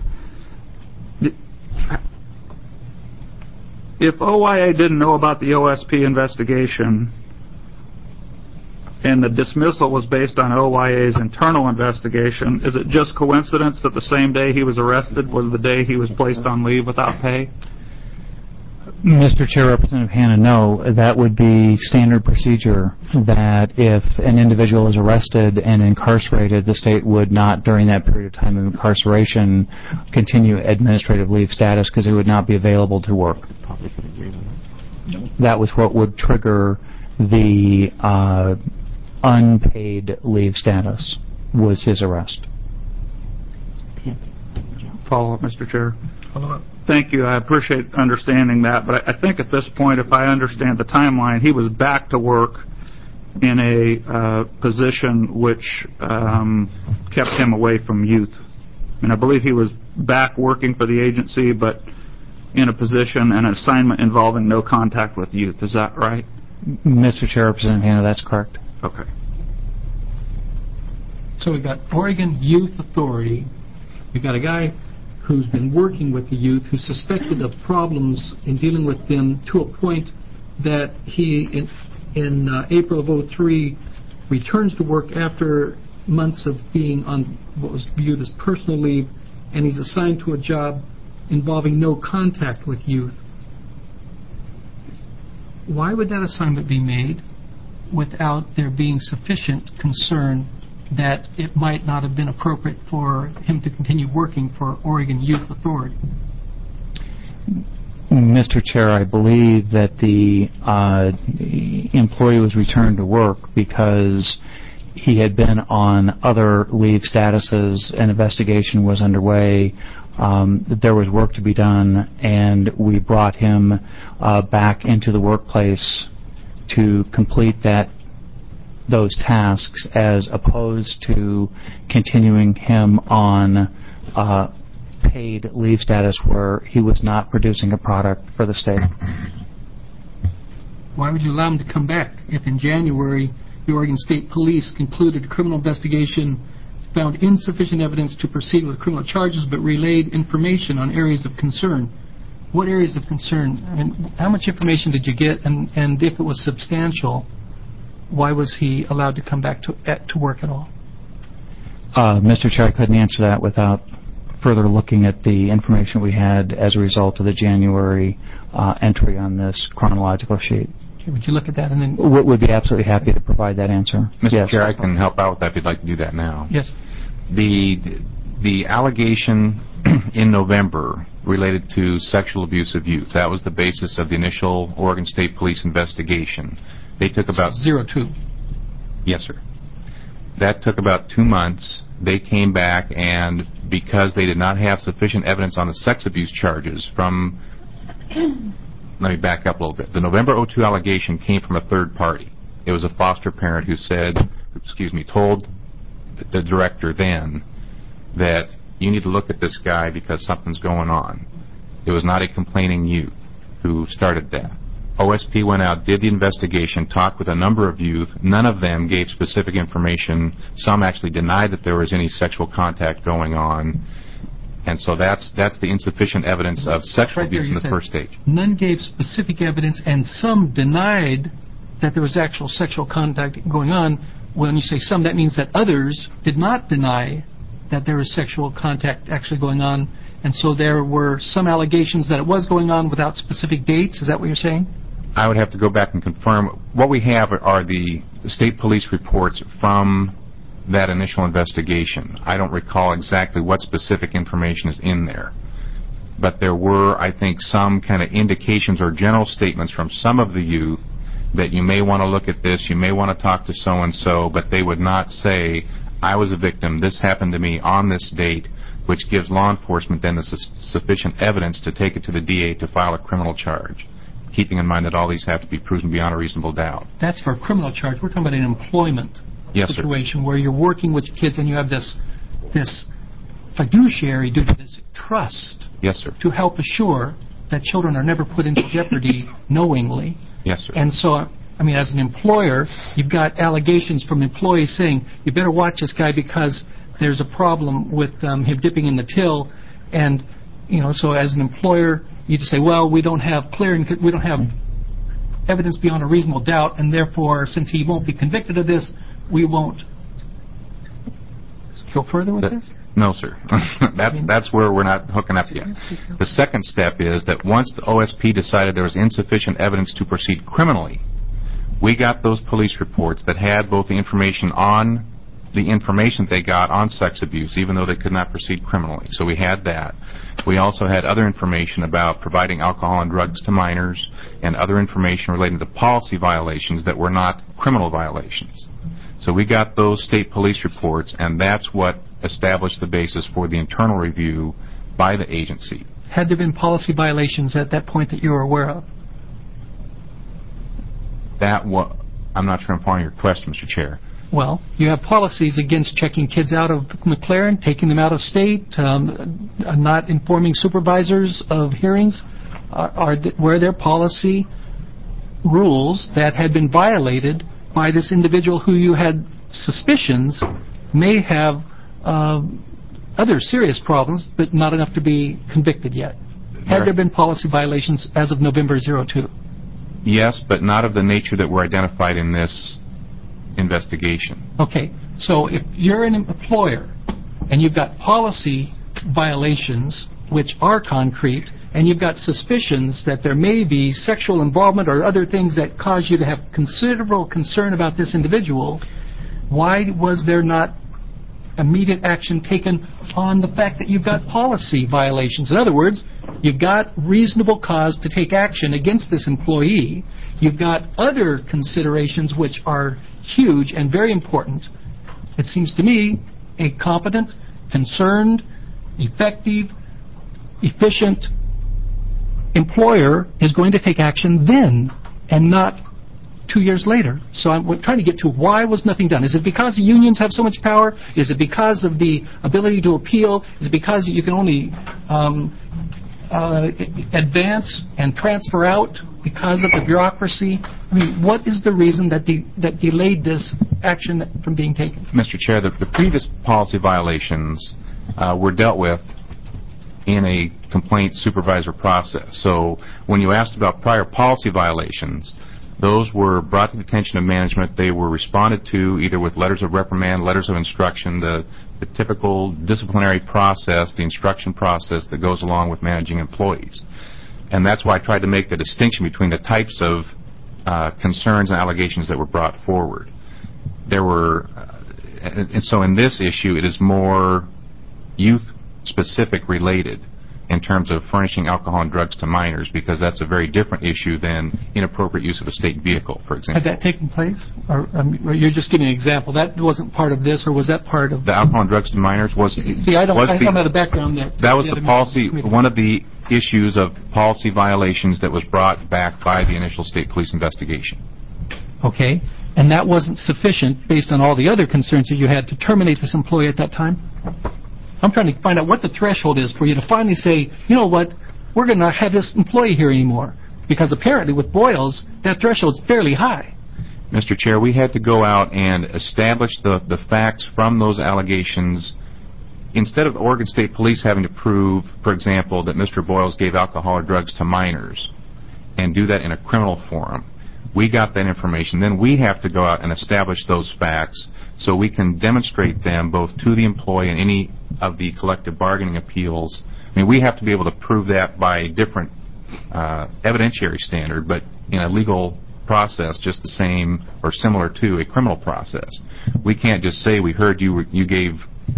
Speaker 8: If OYA didn't know about the OSP investigation and the dismissal was based on OYA's internal investigation, is it just coincidence that the same day he was arrested was the day he was placed on leave without pay?
Speaker 3: Mr. Chair, Representative Hanna, no. That would be standard procedure, that if an individual is arrested and incarcerated, the state would not, during that period of time of incarceration, continue administrative leave status because it would not be available to work. That was what would trigger the unpaid leave status, was his arrest.
Speaker 8: Follow up, Mr. Chair. Follow up. Thank you. I appreciate understanding that, but I think at this point, if I understand the timeline, he was back to work in a position which kept him away from youth. And I believe he was back working for the agency, but in a position and an assignment involving no contact with youth. Is that right?
Speaker 3: Mr. Chair, Representative Hanna, that's correct.
Speaker 8: Okay.
Speaker 1: So we've got Oregon Youth Authority. We've got a guy who's been working with the youth, who's suspected of problems in dealing with them to a point that he, in April of 03, returns to work after months of being on what was viewed as personal leave, and he's assigned to a job involving no contact with youth. Why would that assignment be made? without there being sufficient concern that it might not have been appropriate for him to continue working for Oregon Youth Authority?
Speaker 3: Mr. Chair, I believe that the employee was returned to work because he had been on other leave statuses. An investigation was underway. There was work to be done, and we brought him back into the workplace to complete those tasks, as opposed to continuing him on paid leave status where he was not producing a product for the state.
Speaker 1: Why would you allow him to come back if in January the Oregon State Police concluded a criminal investigation, found insufficient evidence to proceed with criminal charges, but relayed information on areas of concern? What areas of concern? I mean, how much information did you get, and if it was substantial, why was he allowed to come back to work at all?
Speaker 3: Mr. Chair, I couldn't answer that without further looking at the information we had as a result of the January entry on this chronological sheet.
Speaker 1: Okay, would you look at that and then...
Speaker 3: Would be absolutely happy to provide that answer.
Speaker 4: Mr.
Speaker 3: Yes.
Speaker 4: Chair, I can help out with that if you'd like to do that now.
Speaker 1: Yes.
Speaker 4: The allegation in November related to sexual abuse of youth. That was the basis of the initial Oregon State Police investigation. They took about...
Speaker 1: 02.
Speaker 4: Yes, sir. That took about 2 months. They came back, and because they did not have sufficient evidence on the sex abuse charges from... Let me back up a little bit. The November 02 allegation came from a third party. It was a foster parent who told the director then that you need to look at this guy because something's going on. It was not a complaining youth who started that. OSP went out, did the investigation, talked with a number of youth. None of them gave specific information. Some actually denied that there was any sexual contact going on. And so that's the insufficient evidence of sexual abuse in the first stage.
Speaker 1: None gave specific evidence, and some denied that there was actual sexual contact going on. When you say some, that means that others did not deny that there was sexual contact actually going on, and so there were some allegations that it was going on without specific dates. Is that what you're saying?
Speaker 4: I would have to go back and confirm. What we have are the state police reports from that initial investigation. I don't recall exactly what specific information is in there. But there were, I think, some kind of indications or general statements from some of the youth that you may want to look at this, you may want to talk to so-and-so, but they would not say, I was a victim, this happened to me on this date, which gives law enforcement then the sufficient evidence to take it to the DA to file a criminal charge, keeping in mind that all these have to be proven beyond a reasonable doubt.
Speaker 1: That's for a criminal charge. We're talking about an employment situation where you're working with kids and you have this fiduciary duty, this trust to help assure that children are never put into jeopardy knowingly.
Speaker 4: Yes, sir.
Speaker 1: And so, I mean, as an employer, you've got allegations from employees saying, you better watch this guy because there's a problem with him dipping in the till. And, so as an employer, you just say, well, we don't have evidence beyond a reasonable doubt, and therefore, since he won't be convicted of this, we won't go further with this?
Speaker 4: No, sir. That's where we're not hooking up yet. The second step is that once the OSP decided there was insufficient evidence to proceed criminally, we got those police reports that had both the information they got on sex abuse, even though they could not proceed criminally. So we had that. We also had other information about providing alcohol and drugs to minors and other information relating to policy violations that were not criminal violations. So we got those state police reports, and that's what established the basis for the internal review by the agency.
Speaker 1: Had there been policy violations at that point that you were aware of? I'm not sure I'm following your question, Mr. Chair. Well, you have policies against checking kids out of McLaren, taking them out of state, not informing supervisors of hearings. Were there policy rules that had been violated by this individual who you had suspicions may have other serious problems, but not enough to be convicted yet? Had there been policy violations as of November 02?
Speaker 4: Yes, but not of the nature that were identified in this investigation. Okay,
Speaker 1: so if you're an employer and you've got policy violations which are concrete and you've got suspicions that there may be sexual involvement or other things that cause you to have considerable concern about this individual, why was there not immediate action taken on the fact that you've got policy violations? In other words, you've got reasonable cause to take action against this employee. You've got other considerations which are huge and very important. It seems to me a competent, concerned, effective, efficient employer is going to take action then and not 2 years later. So I'm trying to get to why was nothing done. Is it because the unions have so much power? Is it because of the ability to appeal? Is it because you can only advance and transfer out because of the bureaucracy? I mean, what is the reason that delayed this action from being taken?
Speaker 4: Mr. Chair, the previous policy violations were dealt with in a complaint supervisor process. So when you asked about prior policy violations, those were brought to the attention of management. They were responded to either with letters of reprimand, letters of instruction, the typical disciplinary process, the instruction process that goes along with managing employees. And that's why I tried to make the distinction between the types of concerns and allegations that were brought forward. There were, and so in this issue, it is more youth-specific related in terms of furnishing alcohol and drugs to minors, because that's a very different issue than inappropriate use of a state vehicle, for example.
Speaker 1: Had that taken place? Or you're just giving an example. That wasn't part of this, or was that part of...
Speaker 4: The alcohol and drugs to minors was...
Speaker 1: See, I don't know the background there.
Speaker 4: That was the policy, one of the issues of policy violations that was brought back by the initial state police investigation.
Speaker 1: Okay. And that wasn't sufficient, based on all the other concerns that you had, to terminate this employee at that time? I'm trying to find out what the threshold is for you to finally say, you know what, we're going to not have this employee here anymore. Because apparently with Boyles, that threshold's fairly high.
Speaker 4: Mr. Chair, we had to go out and establish the facts from those allegations. Instead of Oregon State Police having to prove, for example, that Mr. Boyles gave alcohol or drugs to minors and do that in a criminal forum, we got that information. Then we have to go out and establish those facts so we can demonstrate them both to the employee and any of the collective bargaining appeals. I mean, we have to be able to prove that by a different evidentiary standard, but in a legal process just the same or similar to a criminal process. We can't just say we heard you gave,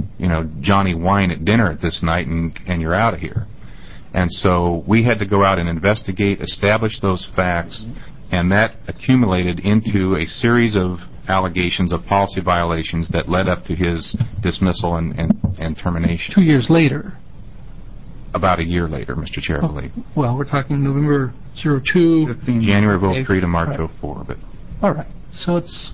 Speaker 4: Johnny wine at dinner at this night and you're out of here. And so we had to go out and investigate, establish those facts, and that accumulated into a series of allegations of policy violations that led up to his dismissal and termination.
Speaker 1: 2 years later.
Speaker 4: About a year later, Mr. Chair, I believe.
Speaker 1: Well, we're talking November 02.
Speaker 4: January of 03 to March of 04. But
Speaker 1: all right. So it's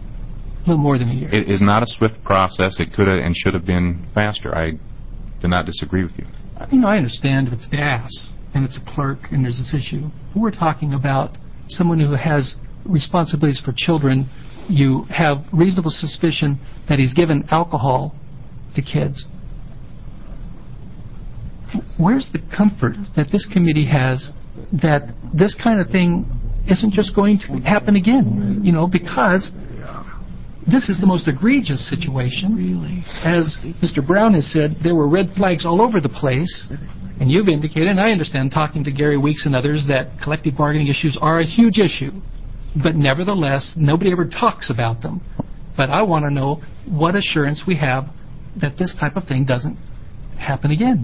Speaker 1: a little more than a year.
Speaker 4: It is not a swift process. It could have and should have been faster. I do not disagree with you.
Speaker 1: I understand if it's DAS and it's a clerk and there's this issue. We're talking about someone who has responsibilities for children. You have reasonable suspicion that he's given alcohol to kids. Where's the comfort that this committee has that this kind of thing isn't just going to happen again? Because this is the most egregious situation. Really? As Mr. Brown has said, there were red flags all over the place. And you've indicated, and I understand talking to Gary Weeks and others, that collective bargaining issues are a huge issue. But nevertheless, nobody ever talks about them. But I want to know what assurance we have that this type of thing doesn't happen again.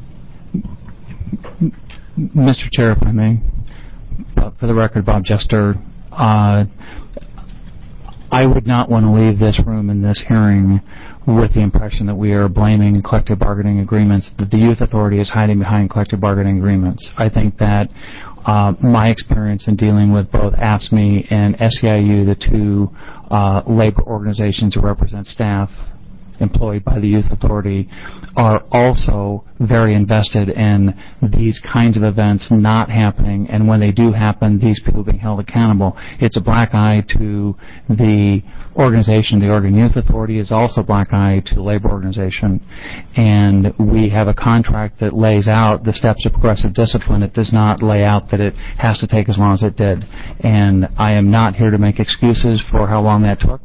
Speaker 3: Mr. Chair, if I may, for the record, Bob Jester, I would not want to leave this room in this hearing with the impression that we are blaming collective bargaining agreements, that the Youth Authority is hiding behind collective bargaining agreements. I think that my experience in dealing with both AFSCME and SEIU, the two labor organizations who represent staff employed by the Youth Authority, are also very invested in these kinds of events not happening, and when they do happen, these people being held accountable. It's a black eye to the organization. The Oregon Youth Authority is also a black eye to the labor organization, and we have a contract that lays out the steps of progressive discipline. It does not lay out that it has to take as long as it did, and I am not here to make excuses for how long that took.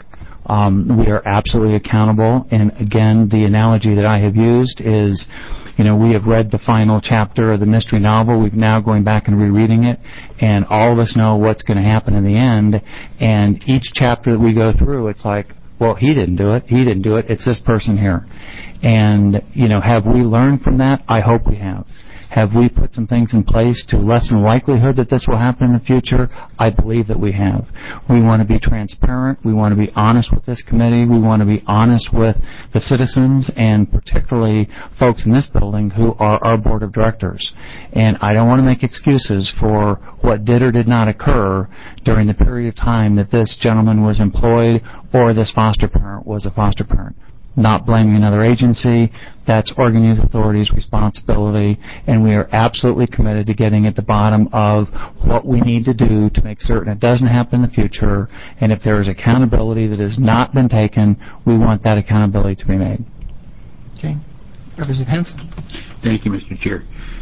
Speaker 3: We are absolutely accountable. And again, the analogy that I have used is, we have read the final chapter of the mystery novel. We're now going back and rereading it, and all of us know what's going to happen in the end. And each chapter that we go through, it's like, well, he didn't do it. He didn't do it. It's this person here. And, have we learned from that? I hope we have. Have we put some things in place to lessen the likelihood that this will happen in the future? I believe that we have. We want to be transparent. We want to be honest with this committee. We want to be honest with the citizens, and particularly folks in this building who are our board of directors. And I don't want to make excuses for what did or did not occur during the period of time that this gentleman was employed or this foster parent was a foster parent. Not blaming another agency. That's Oregon Youth Authority's responsibility, and we are absolutely committed to getting at the bottom of what we need to do to make certain it doesn't happen in the future, and if there is accountability that has not been taken, we want that accountability to be made.
Speaker 1: Okay. Representative Hanson.
Speaker 7: Thank you, Mr. Chair.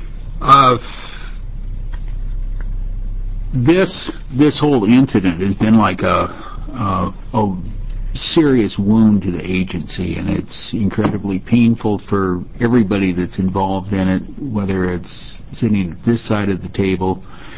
Speaker 7: This whole incident has been like a serious wound to the agency, and it's incredibly painful for everybody that's involved in it, whether it's sitting at this side of the table.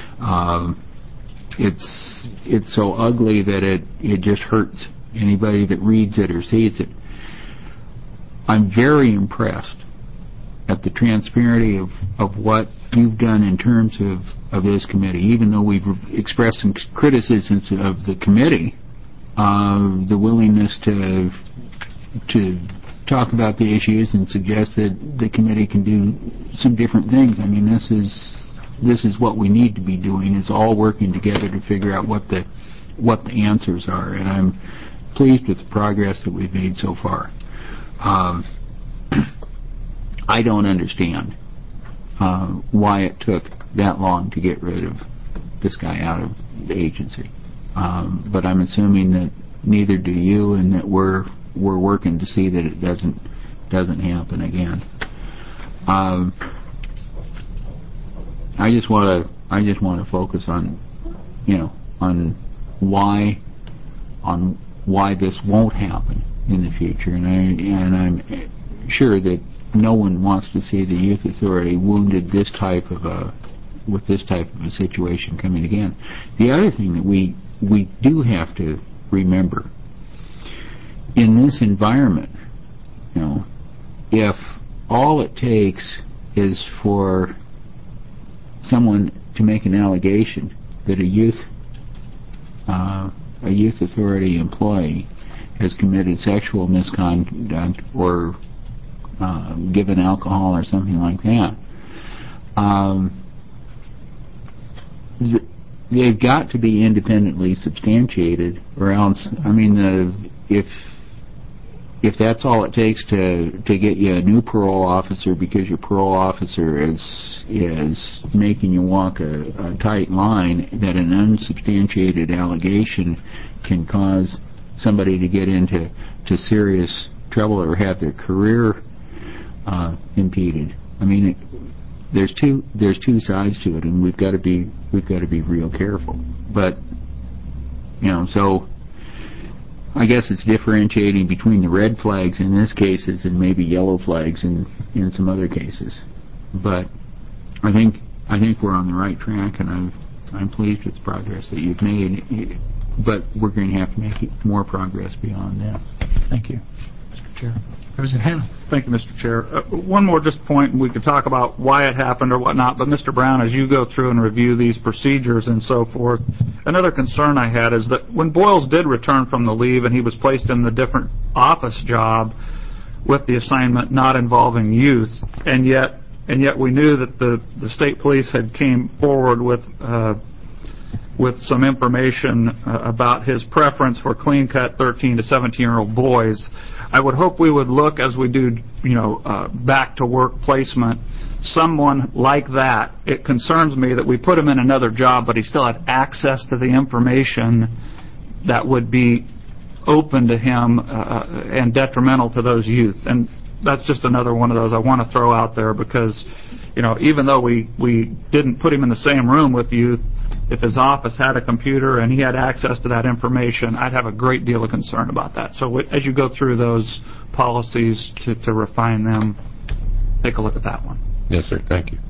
Speaker 7: It's so ugly that it just hurts anybody that reads it or sees it. I'm very impressed at the transparency of what you've done in terms of this committee, even though we've expressed some criticisms of the committee. The willingness to talk about the issues and suggest that the committee can do some different things. I mean, this is what we need to be doing, is all working together to figure out what the answers are. And I'm pleased with the progress that we've made so far. I don't understand why it took that long to get rid of this guy out of the agency. But I'm assuming that neither do you, and that we're working to see that it doesn't happen again. I just want to focus on why this won't happen in the future, and I'm sure that no one wants to see the Youth Authority wounded with this type of a situation coming again. The other thing that we do have to remember, in this environment, if all it takes is for someone to make an allegation that a youth authority employee has committed sexual misconduct or given alcohol or something like that, they've got to be independently substantiated, or else, I mean, if that's all it takes to get you a new parole officer because your parole officer is making you walk a tight line, that an unsubstantiated allegation can cause somebody to get into serious trouble or have their career impeded. I mean, there's two sides to it, and we've got to be real careful. But so I guess it's differentiating between the red flags in this cases and maybe yellow flags in some other cases. But I think we're on the right track, and I'm pleased with the progress that you've made. But we're going to have to make more progress beyond that. Thank you,
Speaker 1: Mr. Chair. President Hanna.
Speaker 8: Thank you, Mr. Chair. One more just point, and we could talk about why it happened or whatnot, but Mr. Brown, as you go through and review these procedures and so forth, another concern I had is that when Boyles did return from the leave and he was placed in the different office job with the assignment not involving youth, and yet we knew that the state police had came forward with some information about his preference for clean-cut 13 to 17-year-old boys. I would hope we would look, as we do, back-to-work placement, someone like that. It concerns me that we put him in another job, but he still had access to the information that would be open to him and detrimental to those youth. And that's just another one of those I want to throw out there because, even though we didn't put him in the same room with youth, if his office had a computer and he had access to that information, I'd have a great deal of concern about that. So as you go through those policies to refine them, take a look at that one.
Speaker 6: Yes, sir. Thank you.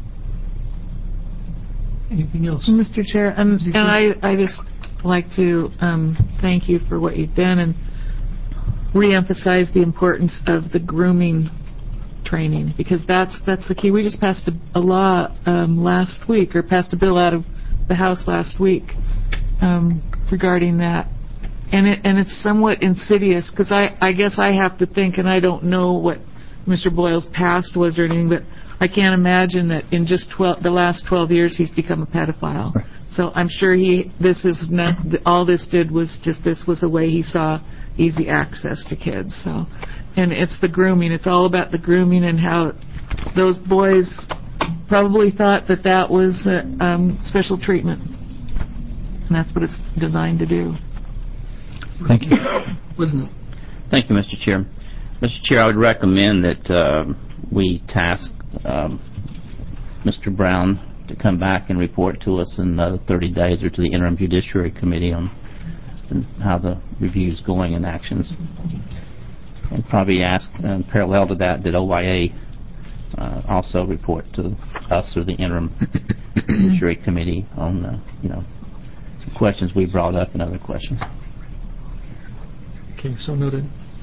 Speaker 1: Anything else?
Speaker 2: Mr. Chair, and I just like to thank you for what you've done and reemphasize the importance of the grooming training, because that's the key. We just passed a law last week, or passed a bill out of the House last week regarding that, and it's somewhat insidious, because I guess I have to think, and I don't know what Mr. Boyle's past was or anything, but I can't imagine that in just the last 12 years he's become a pedophile. Right. So I'm sure all this did was just, this was a way he saw easy access to kids. So, and it's the grooming. It's all about the grooming and how those boys probably thought that was special treatment, and that's what it's designed to do.
Speaker 3: Thank you.
Speaker 1: Wasn't it?
Speaker 5: Thank you, Mr. Chair. Mr. Chair, I would recommend that we task Mr. Brown to come back and report to us in 30 days, or to the Interim Judiciary Committee, on how the review is going and actions. And probably ask, parallel to that OIA also report to us or the Interim Judiciary Committee on some questions we brought up and other questions.
Speaker 1: Okay, so noted.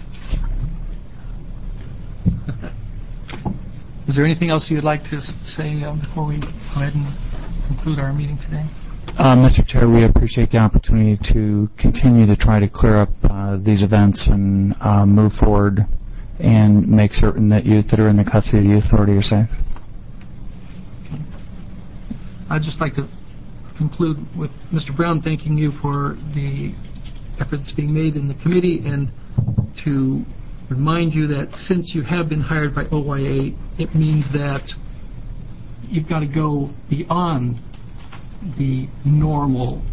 Speaker 1: Is there anything else you'd like to say before we go ahead and conclude our meeting today?
Speaker 3: Mr. Chair, we appreciate the opportunity to continue to try to clear up these events and move forward and make certain that youth that are in the custody of the Youth Authority are safe.
Speaker 1: Okay. I'd just like to conclude with Mr. Brown thanking you for the effort that's being made in the committee, and to remind you that since you have been hired by OYA, it means that you've got to go beyond the normal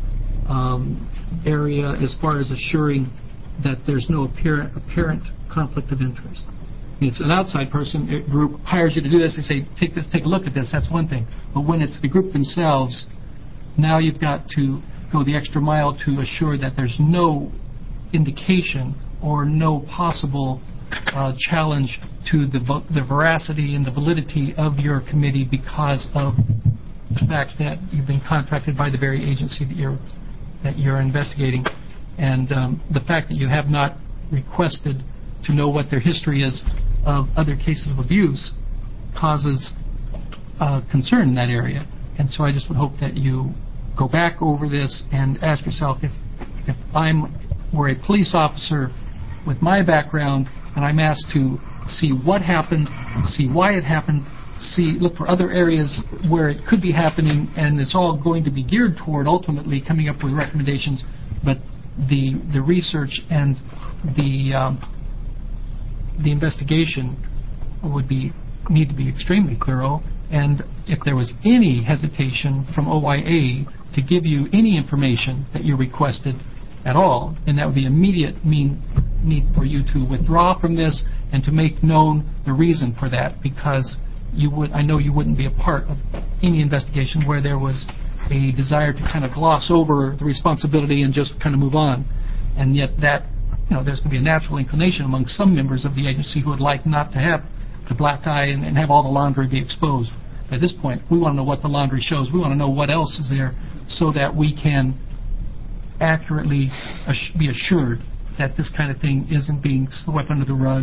Speaker 1: area as far as assuring that there's no apparent conflict of interest. It's an outside person, a group hires you to do this, they say, take a look at this, that's one thing. But when it's the group themselves, now you've got to go the extra mile to assure that there's no indication or no possible challenge to the veracity and the validity of your committee because of the fact that you've been contracted by the very agency that you're investigating. And the fact that you have not requested to know what their history is of other cases of abuse causes concern in that area. And so I just would hope that you go back over this and ask yourself, if were a police officer with my background and I'm asked to see what happened, see why it happened, look for other areas where it could be happening, and it's all going to be geared toward ultimately coming up with recommendations, but the research and the investigation need to be extremely thorough. And if there was any hesitation from OYA to give you any information that you requested at all, then that would be immediate need for you to withdraw from this and to make known the reason for that, because I know you wouldn't be a part of any investigation where there was a desire to kind of gloss over the responsibility and just kind of move on. And yet that, there's going to be a natural inclination among some members of the agency who would like not to have the black eye and have all the laundry be exposed. At this point, we want to know what the laundry shows. We want to know what else is there so that we can accurately be assured that this kind of thing isn't being swept under the rug.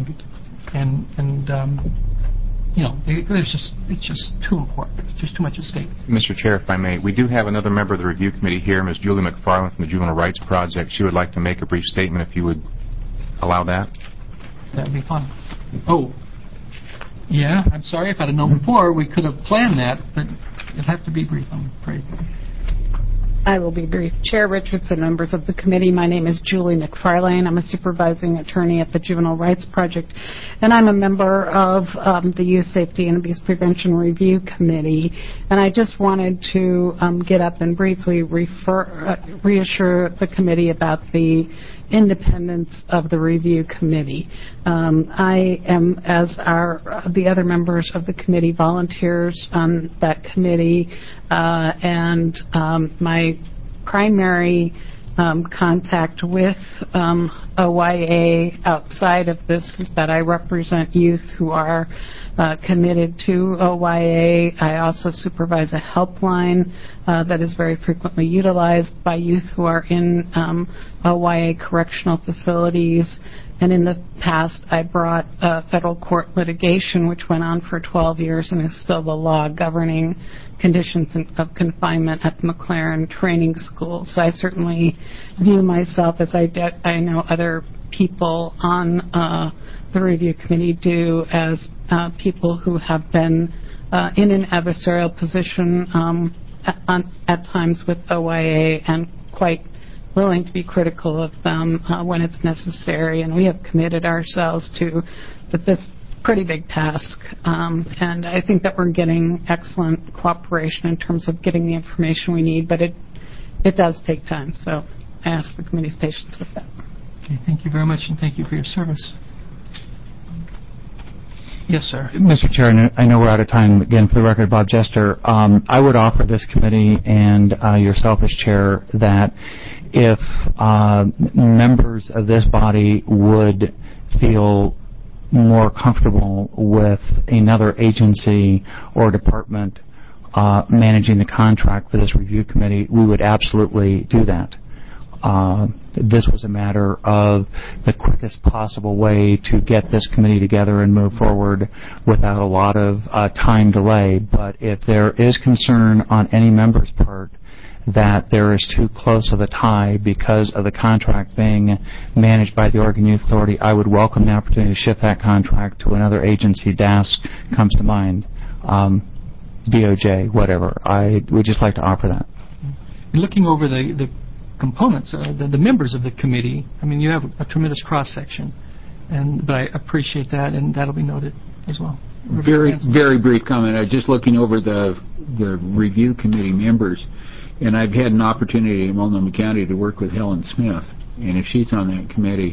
Speaker 1: It's just too important. It's just too much at stake.
Speaker 4: Mr. Chair, if I may, we do have another member of the review committee here, Ms. Julie McFarland from the Juvenile Rights Project. She would like to make a brief statement if you would allow that.
Speaker 1: That would be fine. Oh, yeah, I'm sorry. If I'd have known before, we could have planned that, but it'll have to be brief, I'm afraid.
Speaker 10: I will be brief. Chair Richardson, members of the committee, my name is Julie McFarlane. I'm a supervising attorney at the Juvenile Rights Project, and I'm a member of the Youth Safety and Abuse Prevention Review Committee. And I just wanted to get up and briefly reassure the committee about the independence of the review committee. I am, as are the other members of the committee, volunteers on that committee, and my primary contact with OYA outside of this is that I represent youth who are committed to OYA. I also supervise a helpline that is very frequently utilized by youth who are in OYA correctional facilities. And in the past, I brought federal court litigation, which went on for 12 years and is still the law governing conditions of confinement at the McLaren Training School. So I certainly view myself, as I know other people on the review committee do, as people who have been in an adversarial position at times with OYA and quite willing to be critical of them when it's necessary. And we have committed ourselves to this pretty big task. And I think that we're getting excellent cooperation in terms of getting the information we need, but it does take time. So I ask the committee's patience with that.
Speaker 1: Okay, thank you very much, and thank you for your service. Yes, sir.
Speaker 3: Mr. Chair, I know we're out of time. Again, for the record, Bob Jester, I would offer this committee and yourself as chair that if members of this body would feel more comfortable with another agency or department managing the contract for this review committee, we would absolutely do that. This was a matter of the quickest possible way to get this committee together and move forward without a lot of time delay. But if there is concern on any member's part that there is too close of a tie because of the contract being managed by the Oregon Youth Authority, I would welcome the opportunity to shift that contract to another agency. DASC comes to mind, DOJ, whatever. I would just like to offer that.
Speaker 1: Looking over the components, the members of the committee, I mean, you have a tremendous cross-section, but I appreciate that, and that'll be noted as well.
Speaker 7: Very brief comment. I was just looking over the review committee members, and I've had an opportunity in Multnomah County to work with Helen Smith, and if she's on that committee,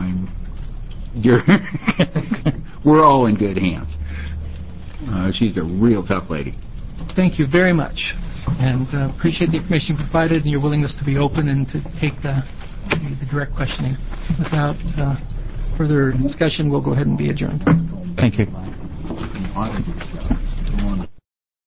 Speaker 7: we're all in good hands. She's a real tough lady.
Speaker 1: Thank you very much, and appreciate the information provided and your willingness to be open and to take the direct questioning. Without further discussion, we'll go ahead and be adjourned.
Speaker 3: Thank you.